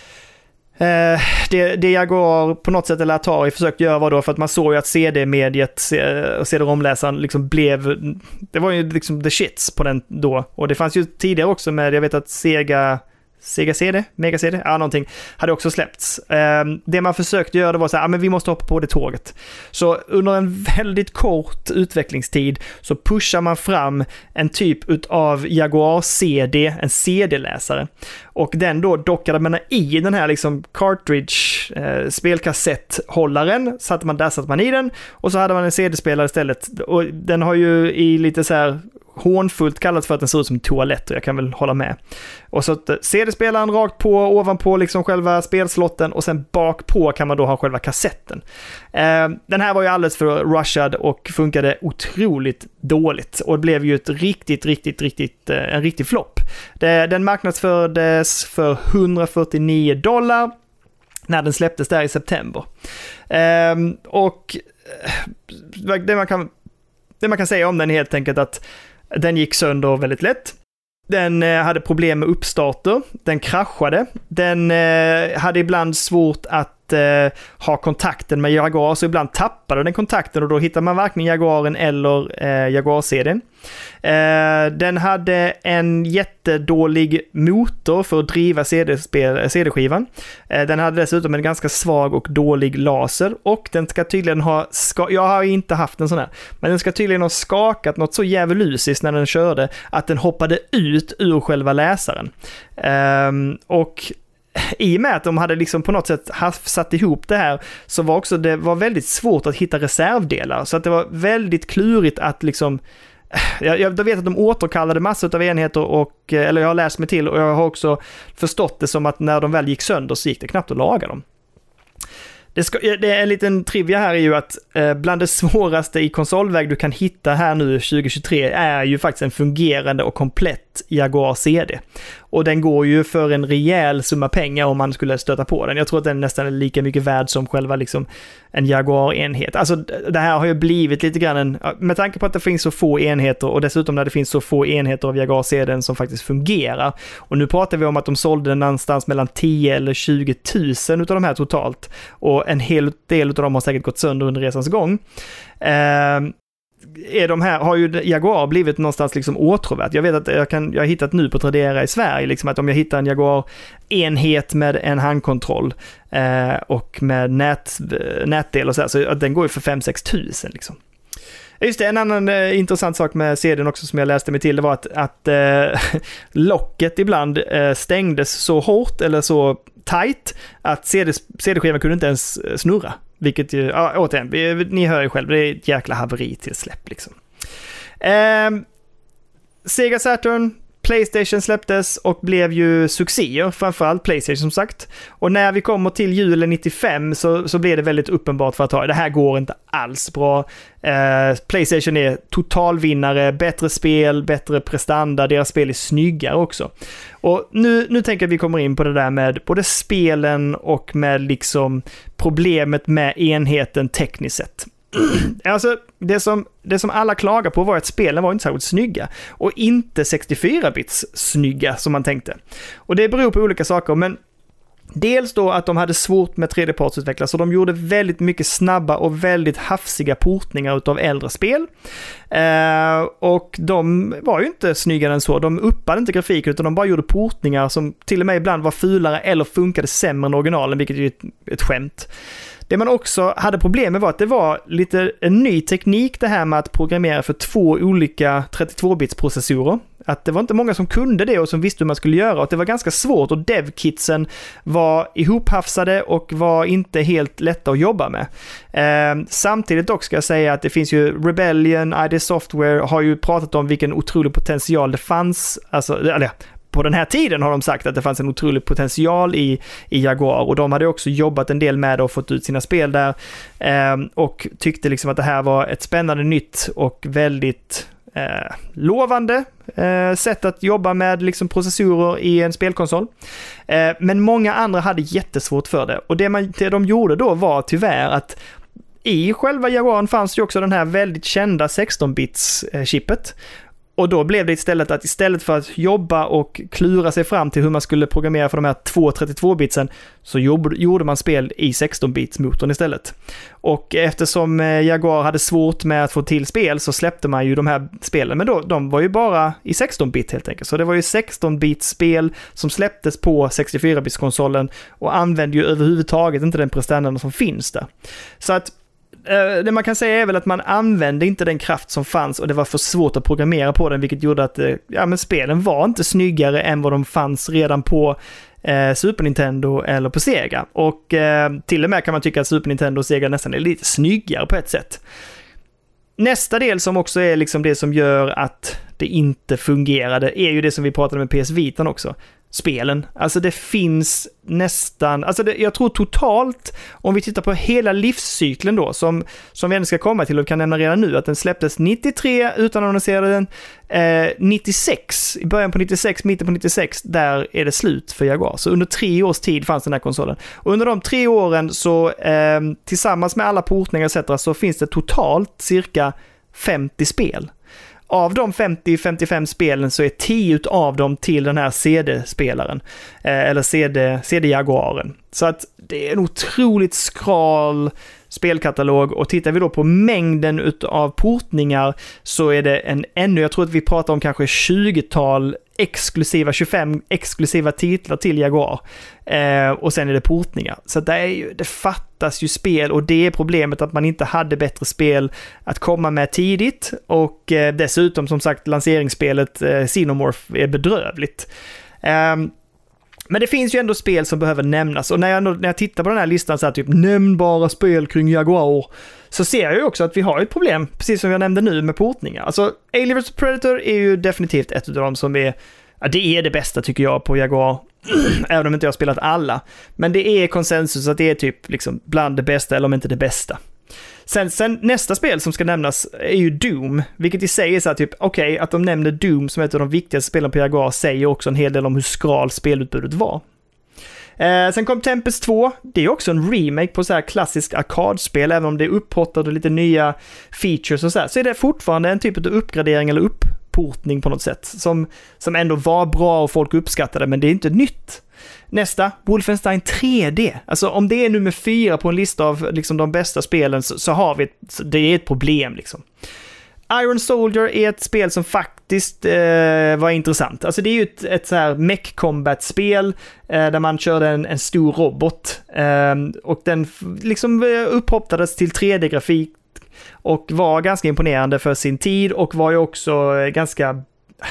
Uh, det, det Jaguar på något sätt eller Atari försökte göra var då för att man såg ju att C D-mediet och C D-romläsaren liksom blev, det var ju liksom the shits på den då, och det fanns ju tidigare också med, jag vet att Sega Sega C D, Mega C D, ja någonting, hade också släppts. Uh, det man försökte göra det var så här, ah, men vi måste hoppa på det tåget. Så under en väldigt kort utvecklingstid så pushar man fram en typ av Jaguar C D, en C D-läsare. Och den då dockade man i den här liksom cartridge eh, spelkassetthållaren, satte man där satte man i den och så hade man en C D-spelare istället, och den har ju i lite så här hånfullt kallat för att den ser ut som en toalett, och jag kan väl hålla med. Och så att C D-spelaren rakt på, ovanpå liksom själva spelslotten, och sen bak på kan man då ha själva kassetten. Eh, den här var ju alldeles för rushad och funkade otroligt dåligt, och det blev ju ett riktigt, riktigt, riktigt eh, en riktig flopp. Det, den marknadsfördes för hundrafyrtionio dollar när den släpptes där i september. Eh, och det man kan det man kan säga om den är helt enkelt att den gick sönder väldigt lätt. Den eh, hade problem med uppstarter. Den kraschade. Den eh, hade ibland svårt att eh, ha kontakten med Jaguar, så ibland tappade den kontakten och då hittar man varken Jaguaren eller eh, Jaguar-C D:n. Eh, den hade en jättedålig motor för att driva C D-spel, C D-skivan. Eh, den hade dessutom en ganska svag och dålig laser, och den ska tydligen ha ska- jag har inte haft en sån här, men den ska tydligen ha skakat något så djävulusiskt när den körde att den hoppade ut ur själva läsaren. Eh, och i och med att de hade liksom på något sätt satt ihop det här, så var också det var väldigt svårt att hitta reservdelar, så att det var väldigt klurigt att liksom, jag, jag vet att de återkallade massor av enheter, och, eller jag har läst mig till, och jag har också förstått det som att när de väl gick sönder så gick det knappt att laga dem. Det, ska, det är en liten trivia här är ju att eh, bland det svåraste i konsolväg du kan hitta här nu tjugo tjugotre är ju faktiskt en fungerande och komplett Jaguar C D. Och den går ju för en rejäl summa pengar om man skulle stöta på den. Jag tror att den nästan är lika mycket värd som själva liksom en Jaguar-enhet. Alltså det här har ju blivit lite grann en, med tanke på att det finns så få enheter, och dessutom när det finns så få enheter av Jaguar C D som faktiskt fungerar. Och nu pratar vi om att de sålde den någonstans mellan tio eller tjugo tusen utav de här totalt. Och en hel del av dem har säkert gått sönder under resans gång. Eh, är de här, har ju Jaguar blivit någonstans liksom åtråvärt. Jag vet att jag, kan, jag har hittat nu på Tradera i Sverige liksom att om jag hittar en Jaguar-enhet med en handkontroll eh, och med nät, nätdel och så här, så att den går ju för fem sex tusen liksom. Just det, en annan eh, intressant sak med C D:n också som jag läste mig till, det var att, att eh, locket ibland eh, stängdes så hårt eller så tight att C D, C D-skivan kunde inte ens snurra. Vilket ju, ja, återigen, ni hör ju själv, det är ett jäkla haveri till släpp liksom. Eh, Sega Saturn, PlayStation släpptes och blev ju succéer, framförallt PlayStation som sagt. Och när vi kommer till julen nittiofem så, så blev det väldigt uppenbart för att ha, det här går inte alls bra. Eh, PlayStation är totalvinnare, bättre spel, bättre prestanda, deras spel är snyggare också. Och nu, nu tänker jag att vi kommer in på det där med både spelen och med liksom problemet med enheten tekniskt sett. Alltså, det som, det som alla klagar på var att spelen var inte särskilt snygga och inte sextiofyra-bits snygga som man tänkte. Och det beror på olika saker, men dels då att de hade svårt med tredjepartsutvecklare, så de gjorde väldigt mycket snabba och väldigt hafsiga portningar utav äldre spel. Eh, och de var ju inte snyggare än så. De uppade inte grafiken utan de bara gjorde portningar som till och med ibland var fulare eller funkade sämre än originalen, vilket är ett, ett skämt. Det man också hade problem med var att det var lite en ny teknik det här med att programmera för två olika trettiotvå-bits processorer. Att det var inte många som kunde det och som visste hur man skulle göra, och att det var ganska svårt, och devkitsen var ihophafsade och var inte helt lätta att jobba med. Eh, samtidigt dock ska jag säga att det finns ju Rebellion, I D Software har ju pratat om vilken otrolig potential det fanns, alltså, eller på den här tiden har de sagt att det fanns en otrolig potential i, i Jaguar, och de hade också jobbat en del med och fått ut sina spel där eh, och tyckte liksom att det här var ett spännande nytt och väldigt eh, lovande eh, sätt att jobba med liksom processorer i en spelkonsol. Eh, men många andra hade jättesvårt för det, och det, man, det de gjorde då var tyvärr att i själva Jaguaren fanns ju också den här väldigt kända sexton-bits-chippet. Och då blev det istället att istället för att jobba och klura sig fram till hur man skulle programmera för de här två trettiotvå-bitsen, så gjorde man spel i sexton-bits-motorn istället. Och eftersom Jaguar hade svårt med att få till spel så släppte man ju de här spelen, men då, de var ju bara i sexton-bit helt enkelt. Så det var ju sexton-bit-spel som släpptes på sextiofyra-bits-konsolen och använde ju överhuvudtaget inte den prestandan som finns där. Så att det man kan säga är väl att man använde inte den kraft som fanns, och det var för svårt att programmera på den, vilket gjorde att ja, men spelen var inte snyggare än vad de fanns redan på eh, Super Nintendo eller på Sega. Och eh, till och med kan man tycka att Super Nintendo och Sega nästan är lite snyggare på ett sätt. Nästa del som också är liksom det som gör att det inte fungerade är ju det som vi pratade med P S Vitan också. Spelen. Alltså det finns nästan, alltså det, jag tror totalt, om vi tittar på hela livscykeln då, som, som vi ändå ska komma till och kan nämna redan nu, att den släpptes nittiotre utan att annonsera den, eh, nittiosex, i början på nittiosex, mitten på nittiosex, där är det slut för Jaguar. Så under tre års tid fanns den här konsolen. Och under de tre åren så eh, tillsammans med alla portningar et cetera så finns det totalt cirka femtio spel. Av de femtio till femtiofem spelen så är tio av dem till den här C D-spelaren. Eh, eller C D, C D-Jaguaren. Så att det är en otroligt skral spelkatalog. Och tittar vi då på mängden utav portningar så är det en ännu, jag tror att vi pratar om kanske tjugotal exklusiva, tjugofem exklusiva titlar till Jaguar. Eh, och sen är det portningar. Så det, är ju, det fattas ju spel, och det är problemet att man inte hade bättre spel att komma med tidigt. Och eh, dessutom som sagt lanseringsspelet eh, Xenomorph är bedrövligt. Eh, Men det finns ju ändå spel som behöver nämnas, och när jag, ändå, när jag tittar på den här listan så här typ nämnbara spel kring Jaguar, så ser jag ju också att vi har ett problem, precis som jag nämnde nu, med portningar. Alltså Alien versus. Predator är ju definitivt ett av dem som är, ja, det är det bästa tycker jag på Jaguar, även om inte jag har spelat alla. Men det är konsensus att det är typ liksom bland det bästa, eller om inte det bästa. Sen, sen nästa spel som ska nämnas är ju Doom, vilket i sig är så här typ, okej, okay, att de nämner Doom som ett av de viktigaste spelen på Jaguar säger också en hel del om hur skral spelutbudet var. Eh, sen kom Tempest två, det är också en remake på så här klassisk arkadspel, även om det är upphottat och lite nya features och så här, så är det fortfarande en typ av uppgradering eller uppportning på något sätt, som, som ändå var bra och folk uppskattade, men det är inte nytt. Nästa, Wolfenstein tre D. Alltså om det är nummer fyra på en lista av liksom de bästa spelen, så, så har vi ett, det är ett problem liksom. Iron Soldier är ett spel som faktiskt eh, var intressant. Alltså det är ju ett, ett så här mech combat-spel eh, där man körde en, en stor robot eh, och den liksom upphoppades till tre D-grafik och var ganska imponerande för sin tid, och var ju också ganska...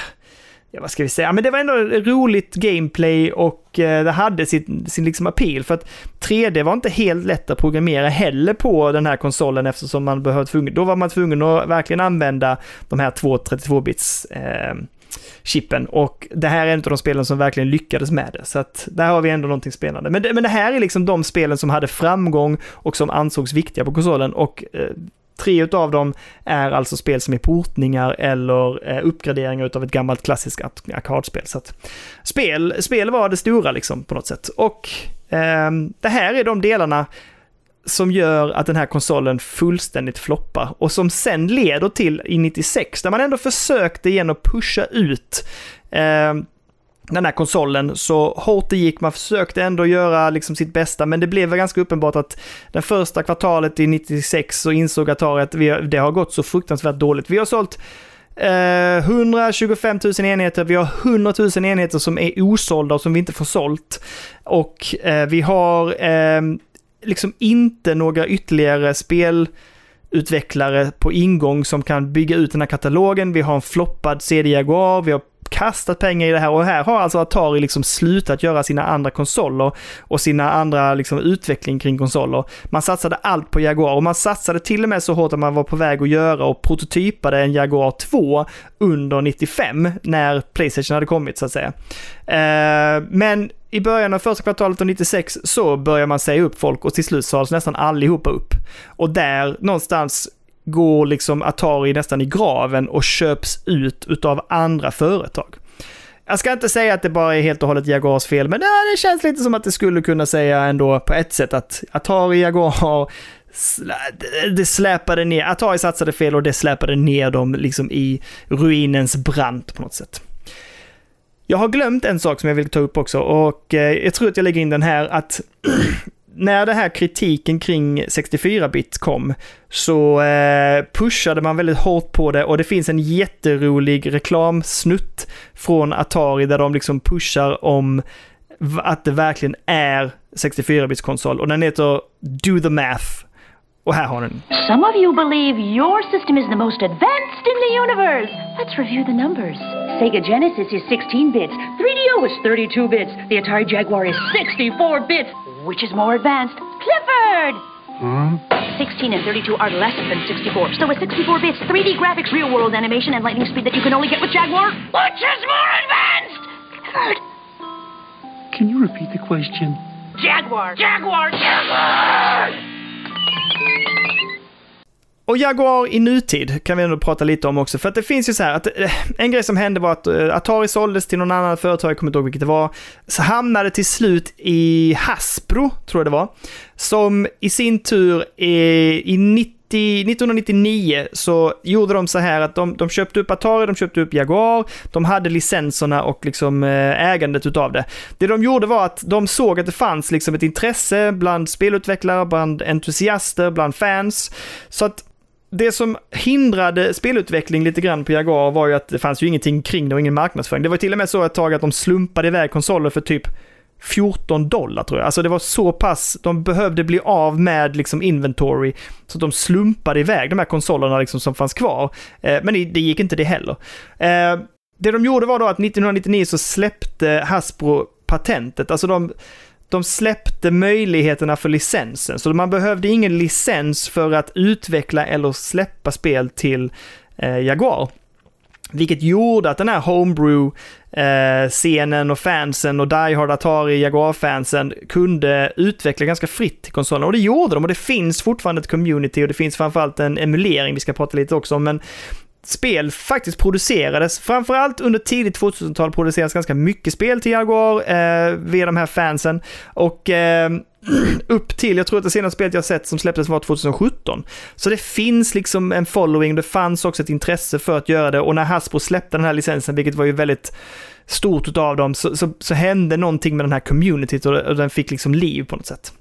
Ja, vad ska vi säga? Men det var ändå roligt gameplay, och eh, det hade sin, sin liksom appeal, för att tre D var inte helt lätt att programmera heller på den här konsolen, eftersom man behövde, då var man tvungen att verkligen använda de här två trettiotvå-bits eh, chippen, och det här är en av de spelen som verkligen lyckades med det, så att där har vi ändå någonting spännande. Men det, men det här är liksom de spelen som hade framgång och som ansågs viktiga på konsolen, och eh, tre av dem är alltså spel som är portningar eller eh, uppgraderingar av ett gammalt klassiskt arkadspel. Så att spel, spel var det stora liksom på något sätt, och eh, det här är de delarna som gör att den här konsolen fullständigt floppar, och som sen leder till i nittiosex, där man ändå försökte igen att pusha ut eh, den här konsolen så hårt det gick. Man försökte ändå göra liksom sitt bästa, men det blev ganska uppenbart att den första kvartalet i nittiosex så insåg Atari att vi, det har gått så fruktansvärt dåligt. Vi har sålt eh, hundratjugofem tusen enheter, vi har hundra tusen enheter som är osålda och som vi inte får sålt, och eh, vi har eh, liksom inte några ytterligare spelutvecklare på ingång som kan bygga ut den här katalogen. Vi har en floppad C D Jaguar, vi har kastat pengar i det här, och här har alltså Atari liksom slutat göra sina andra konsoler och sina andra liksom utveckling kring konsoler. Man satsade allt på Jaguar, och man satsade till och med så hårt att man var på väg att göra och prototypade en Jaguar två under nittiofem när PlayStation hade kommit så att säga. Eh, men i början av första kvartalet av nittiosex så börjar man säga upp folk, och till slut sades nästan allihopa upp. Och där någonstans går liksom Atari nästan i graven och köps ut utav andra företag. Jag ska inte säga att det bara är helt och hållet Jaguars fel, men det känns lite som att det skulle kunna säga ändå på ett sätt att Atari Jaguar det släpade ner, Atari satsade fel och det släpade ner dem liksom i ruinens brant på något sätt. Jag har glömt en sak som jag vill ta upp också, och eh, jag tror att jag lägger in den här, att när det här kritiken kring sextiofyra-bit kom så eh, pushade man väldigt hårt på det, och det finns en jätterolig reklamsnutt från Atari där de liksom pushar om att det verkligen är sextiofyra-bits konsol, och den heter Do the Math. Och här har den. Some of you believe your system is the most advanced in the universe. Let's review the numbers. Sega Genesis is sixteen bits. three D O is thirty-two bits. The Atari Jaguar is sixty-four bits. Which is more advanced? Clifford! Hmm? sixteen and thirty-two are less than sixty-four. So with sixty-four bits, three D graphics, real-world animation, and lightning speed that you can only get with Jaguar, which is more advanced? Clifford! Can you repeat the question? Jaguar! Jaguar! Jaguar! Och Jaguar i nutid kan vi ändå prata lite om också, för att det finns ju så här att en grej som hände var att Atari såldes till någon annan företag, jag kommer inte ihåg vilket det var, så hamnade till slut i Hasbro, tror jag det var, som i sin tur i nittonhundranittionio så gjorde de så här att de, de köpte upp Atari, de köpte upp Jaguar, de hade licenserna och liksom ägandet utav det. Det de gjorde var att de såg att det fanns liksom ett intresse bland spelutvecklare, bland entusiaster, bland fans, så att det som hindrade spelutveckling lite grann på Jaguar var ju att det fanns ju ingenting kring det och ingen marknadsföring. Det var till och med så ett tag att de slumpade iväg konsoler för typ fjorton dollar tror jag. Alltså det var så pass, de behövde bli av med liksom inventory, så att de slumpade iväg de här konsolerna liksom som fanns kvar. Eh, men det, det gick inte det heller. Eh, det de gjorde var då att nittonhundranittionio så släppte Hasbro patentet. Alltså de De släppte möjligheterna för licensen. Så man behövde ingen licens för att utveckla eller släppa spel till eh, Jaguar. Vilket gjorde att den här homebrew-scenen eh, och fansen och Die Hard Atari Jaguar-fansen kunde utveckla ganska fritt till konsolen. Och det gjorde de, och det finns fortfarande ett community, och det finns framförallt en emulering vi ska prata lite också om. Men spel faktiskt producerades, framförallt under tidigt tvåtusental producerades ganska mycket spel till Jaguar eh, via de här fansen, och eh, upp till, jag tror att det senaste spelet jag sett som släpptes var tjugosjutton. Så det finns liksom en following, det fanns också ett intresse för att göra det, och när Hasbro släppte den här licensen, vilket var ju väldigt stort utav dem, så, så, så hände någonting med den här communityt, och, och den fick liksom liv på något sätt.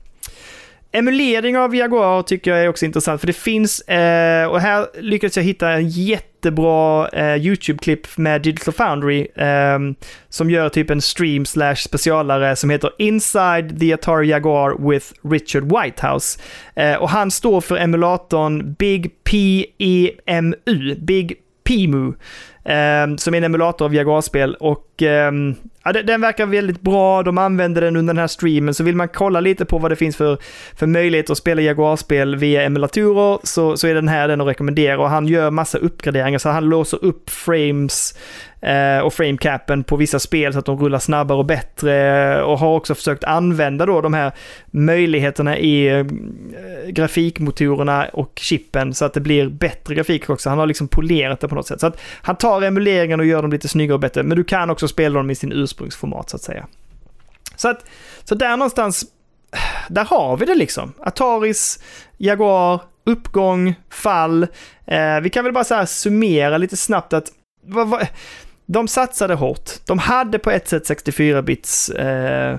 Emulering av Jaguar tycker jag är också intressant, för det finns, eh, och här lyckades jag hitta en jättebra eh, YouTube-klipp med Digital Foundry eh, som gör typ en stream slash specialare som heter Inside the Atari Jaguar with Richard Whitehouse. Eh, och han står för emulatorn Big P E M U, Big P M U, eh, som är en emulator av Jaguar-spel, och eh, ja, den verkar väldigt bra. De använder den under den här streamen, så vill man kolla lite på vad det finns för, för möjlighet att spela Jaguar-spel via emulatorer, så, så är den här den att rekommendera, och han gör massa uppgraderingar, så han låser upp frames eh, och framecapen på vissa spel så att de rullar snabbare och bättre, och har också försökt använda då de här möjligheterna i eh, grafikmotorerna och chippen så att det blir bättre grafik också. Han har liksom polerat det på något sätt. Så att han tar emuleringen och gör dem lite snyggare och bättre, men du kan också spela dem i sin ursprungsformat så att säga. Så att så där någonstans, där har vi det liksom. Ataris, Jaguar, uppgång, fall. Eh, vi kan väl bara så här summera lite snabbt att vad, vad, de satsade hårt. De hade på ett sätt sextiofyra-bits eh,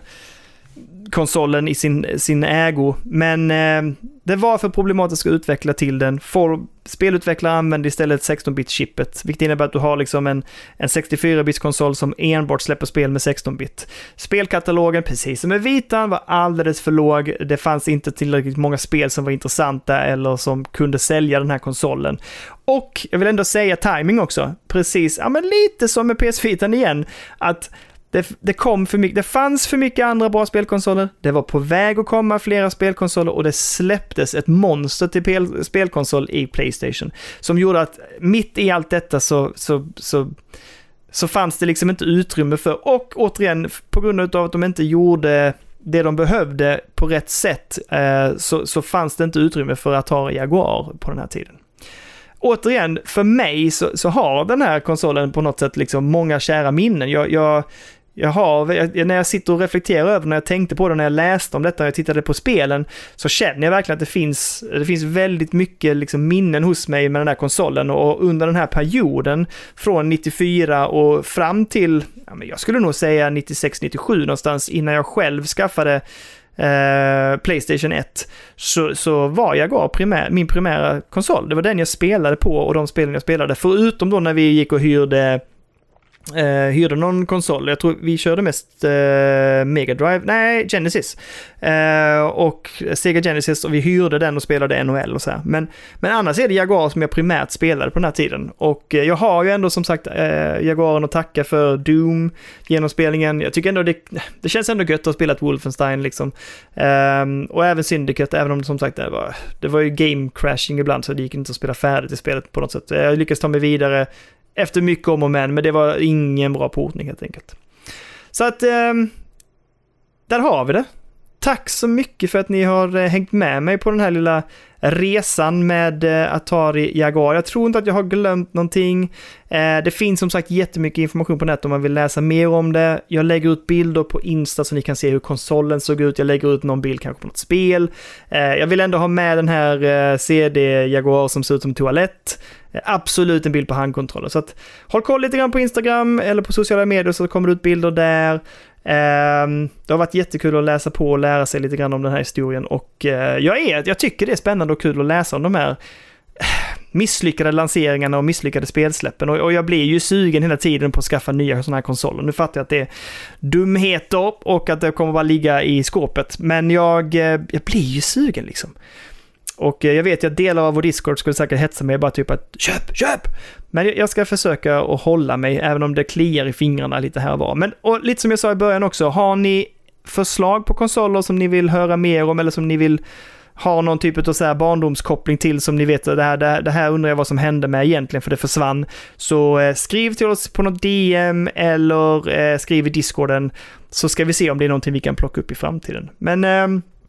konsolen i sin, sin ägo, men eh, det var för problematiskt att utveckla till den. For, spelutvecklare använde istället sexton-bit-chippet, vilket innebär att du har liksom en, en sextiofyra-bits-konsol som enbart släpper spel med sexton-bit. Spelkatalogen, precis som med Vitan, var alldeles för låg. Det fanns inte tillräckligt många spel som var intressanta eller som kunde sälja den här konsolen. Och jag vill ändå säga timing också. Precis, ja men lite som med P S Vitan igen, att Det, det, kom för mycket, det fanns för mycket andra bra spelkonsoler, det var på väg att komma flera spelkonsoler och det släpptes ett monster till pel, spelkonsol i PlayStation som gjorde att mitt i allt detta så, så, så, så fanns det liksom inte utrymme för, och återigen på grund av att de inte gjorde det de behövde på rätt sätt eh, så, så fanns det inte utrymme för att ha Jaguar på den här tiden. Återigen, för mig så, så har den här konsolen på något sätt liksom många kära minnen. Jag, jag, jag har, jag, när jag sitter och reflekterar över, när jag tänkte på det, när jag läste om detta, när jag tittade på spelen, så känner jag verkligen att det finns, det finns väldigt mycket liksom minnen hos mig med den här konsolen. Och under den här perioden från nittiofyra och fram till, ja, men jag skulle nog säga nittiosex nittiosju någonstans, innan jag själv skaffade Uh, PlayStation ett, så, så var Jaguar primär, min primära konsol. Det var den jag spelade på och de spelen jag spelade. Förutom då när vi gick och hyrde uh, hyrde någon konsol. Jag tror vi körde mest uh, Mega Drive, nej Genesis uh, och Sega Genesis, och vi hyrde den och spelade N H L och så här. Men, men annars är det Jaguar som jag primärt spelade på den här tiden. Och uh, jag har ju ändå som sagt uh, Jaguaren att tacka för Doom genomspelningen. Jag tycker ändå det, det känns ändå gött att ha spelat Wolfenstein liksom. Um, och även Syndicate, även om som sagt det var, det var ju game crashing ibland, så det gick inte att spela färdigt i spelet på något sätt. Jag lyckades ta mig vidare efter mycket om och men, men det var ingen bra portning helt enkelt. Så att um, där har vi det. Tack så mycket för att ni har uh, hängt med mig på den här lilla resan med uh, Atari Jaguar. Jag tror inte att jag har glömt någonting. Uh, det finns som sagt jättemycket information på nätet om man vill läsa mer om det. Jag lägger ut bilder på Insta så ni kan se hur konsolen såg ut. Jag lägger ut någon bild kanske på något spel. Uh, jag vill ändå ha med den här uh, C D Jaguar som ser ut som toalett. Uh, absolut en bild på handkontroller. Så att, håll koll lite grann på Instagram eller på sociala medier så kommer det ut bilder där. Um, det har varit jättekul att läsa på och lära sig lite grann om den här historien, och uh, jag, är, jag tycker det är spännande och kul att läsa om de här misslyckade lanseringarna och misslyckade spelsläppen, och, och jag blir ju sugen hela tiden på att skaffa nya sådana här konsoler. Nu fattar jag att det är dumheter och att det kommer bara ligga i skåpet, men jag, jag blir ju sugen liksom. Och jag vet att delar av vår Discord skulle säkert hetsa mig bara typ att köp, köp! Men jag ska försöka att hålla mig, även om det kliar i fingrarna lite här och var. Men och lite som jag sa i början också, har ni förslag på konsoler som ni vill höra mer om, eller som ni vill ha någon typ av så här barndomskoppling till, som ni vet, det här, det här, det här undrar jag vad som hände med egentligen, för det försvann. Så eh, skriv till oss på något D M eller eh, skriv i Discorden, så ska vi se om det är någonting vi kan plocka upp i framtiden. Men eh,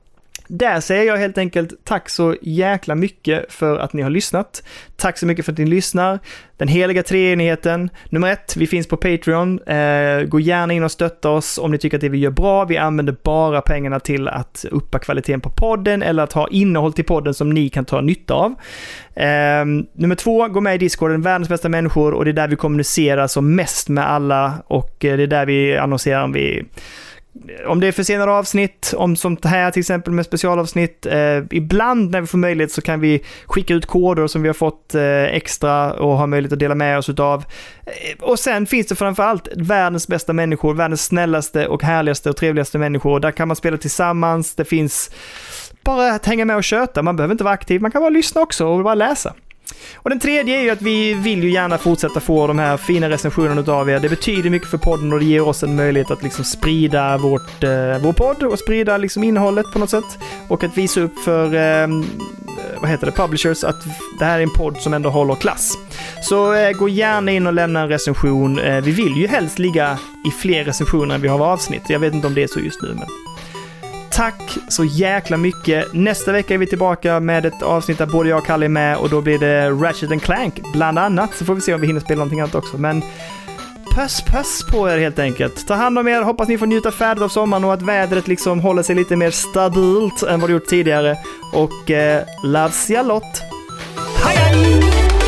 där säger jag helt enkelt tack så jäkla mycket för att ni har lyssnat. Tack så mycket för att ni lyssnar. Den heliga treenigheten. Nummer ett, vi finns på Patreon. Eh, gå gärna in och stötta oss om ni tycker att det vi gör bra. Vi använder bara pengarna till att uppa kvaliteten på podden eller att ha innehåll till podden som ni kan ta nytta av. Eh, nummer två, gå med i Discorden, världens bästa människor, och det är där vi kommunicerar som mest med alla, och eh, det är där vi annonserar om vi om det är försenade avsnitt, om som det här till exempel med specialavsnitt. Eh, ibland när vi får möjlighet så kan vi skicka ut koder som vi har fått eh, extra och har möjlighet att dela med oss utav. Eh, och sen finns det framförallt världens bästa människor, världens snällaste och härligaste och trevligaste människor. Där kan man spela tillsammans. Det finns bara att hänga med och köta. Man behöver inte vara aktiv, man kan bara lyssna också och bara läsa. Och den tredje är ju att vi vill ju gärna fortsätta få de här fina recensionerna utav er. Det betyder mycket för podden och det ger oss en möjlighet att liksom sprida vårt, eh, vår podd och sprida liksom innehållet på något sätt. Och att visa upp för eh, vad heter det, publishers, att det här är en podd som ändå håller klass. Så eh, gå gärna in och lämna en recension. Eh, vi vill ju helst ligga i fler recensioner än vi har av avsnitt. Jag vet inte om det är så just nu, men tack så jäkla mycket. Nästa vecka är vi tillbaka med ett avsnitt där både jag och Kalle är med, och då blir det Ratchet and Clank bland annat. Så får vi se om vi hinner spela någonting annat också. Men puss puss på er helt enkelt. Ta hand om er, hoppas ni får njuta färdigt av sommaren och att vädret liksom håller sig lite mer stabilt än vad det gjort tidigare. Och eh, loves ya lot. Hej hej!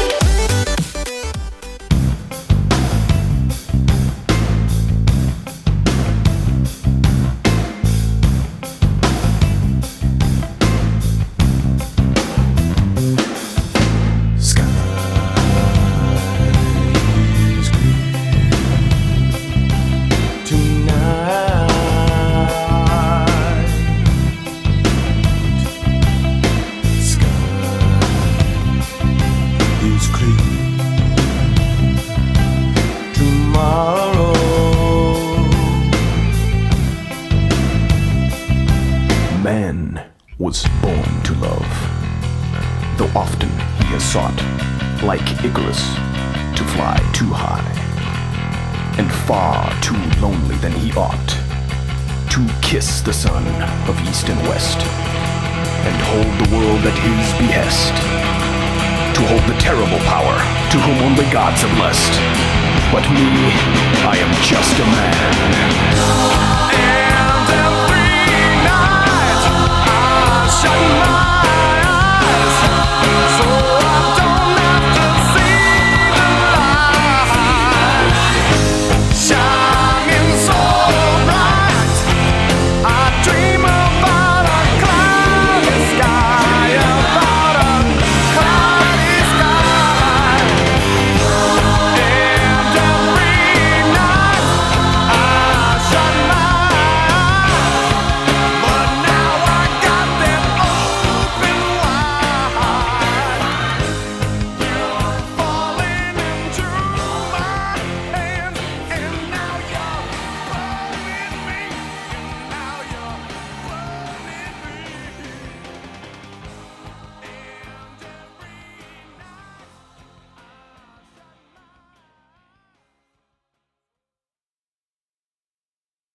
Man was born to love, though often he has sought, like Icarus, to fly too high, and far too lonely than he ought, to kiss the sun of east and west, and hold the world at his behest, to hold the terrible power to whom only gods are blessed. But me, I am just a man. And every night I shut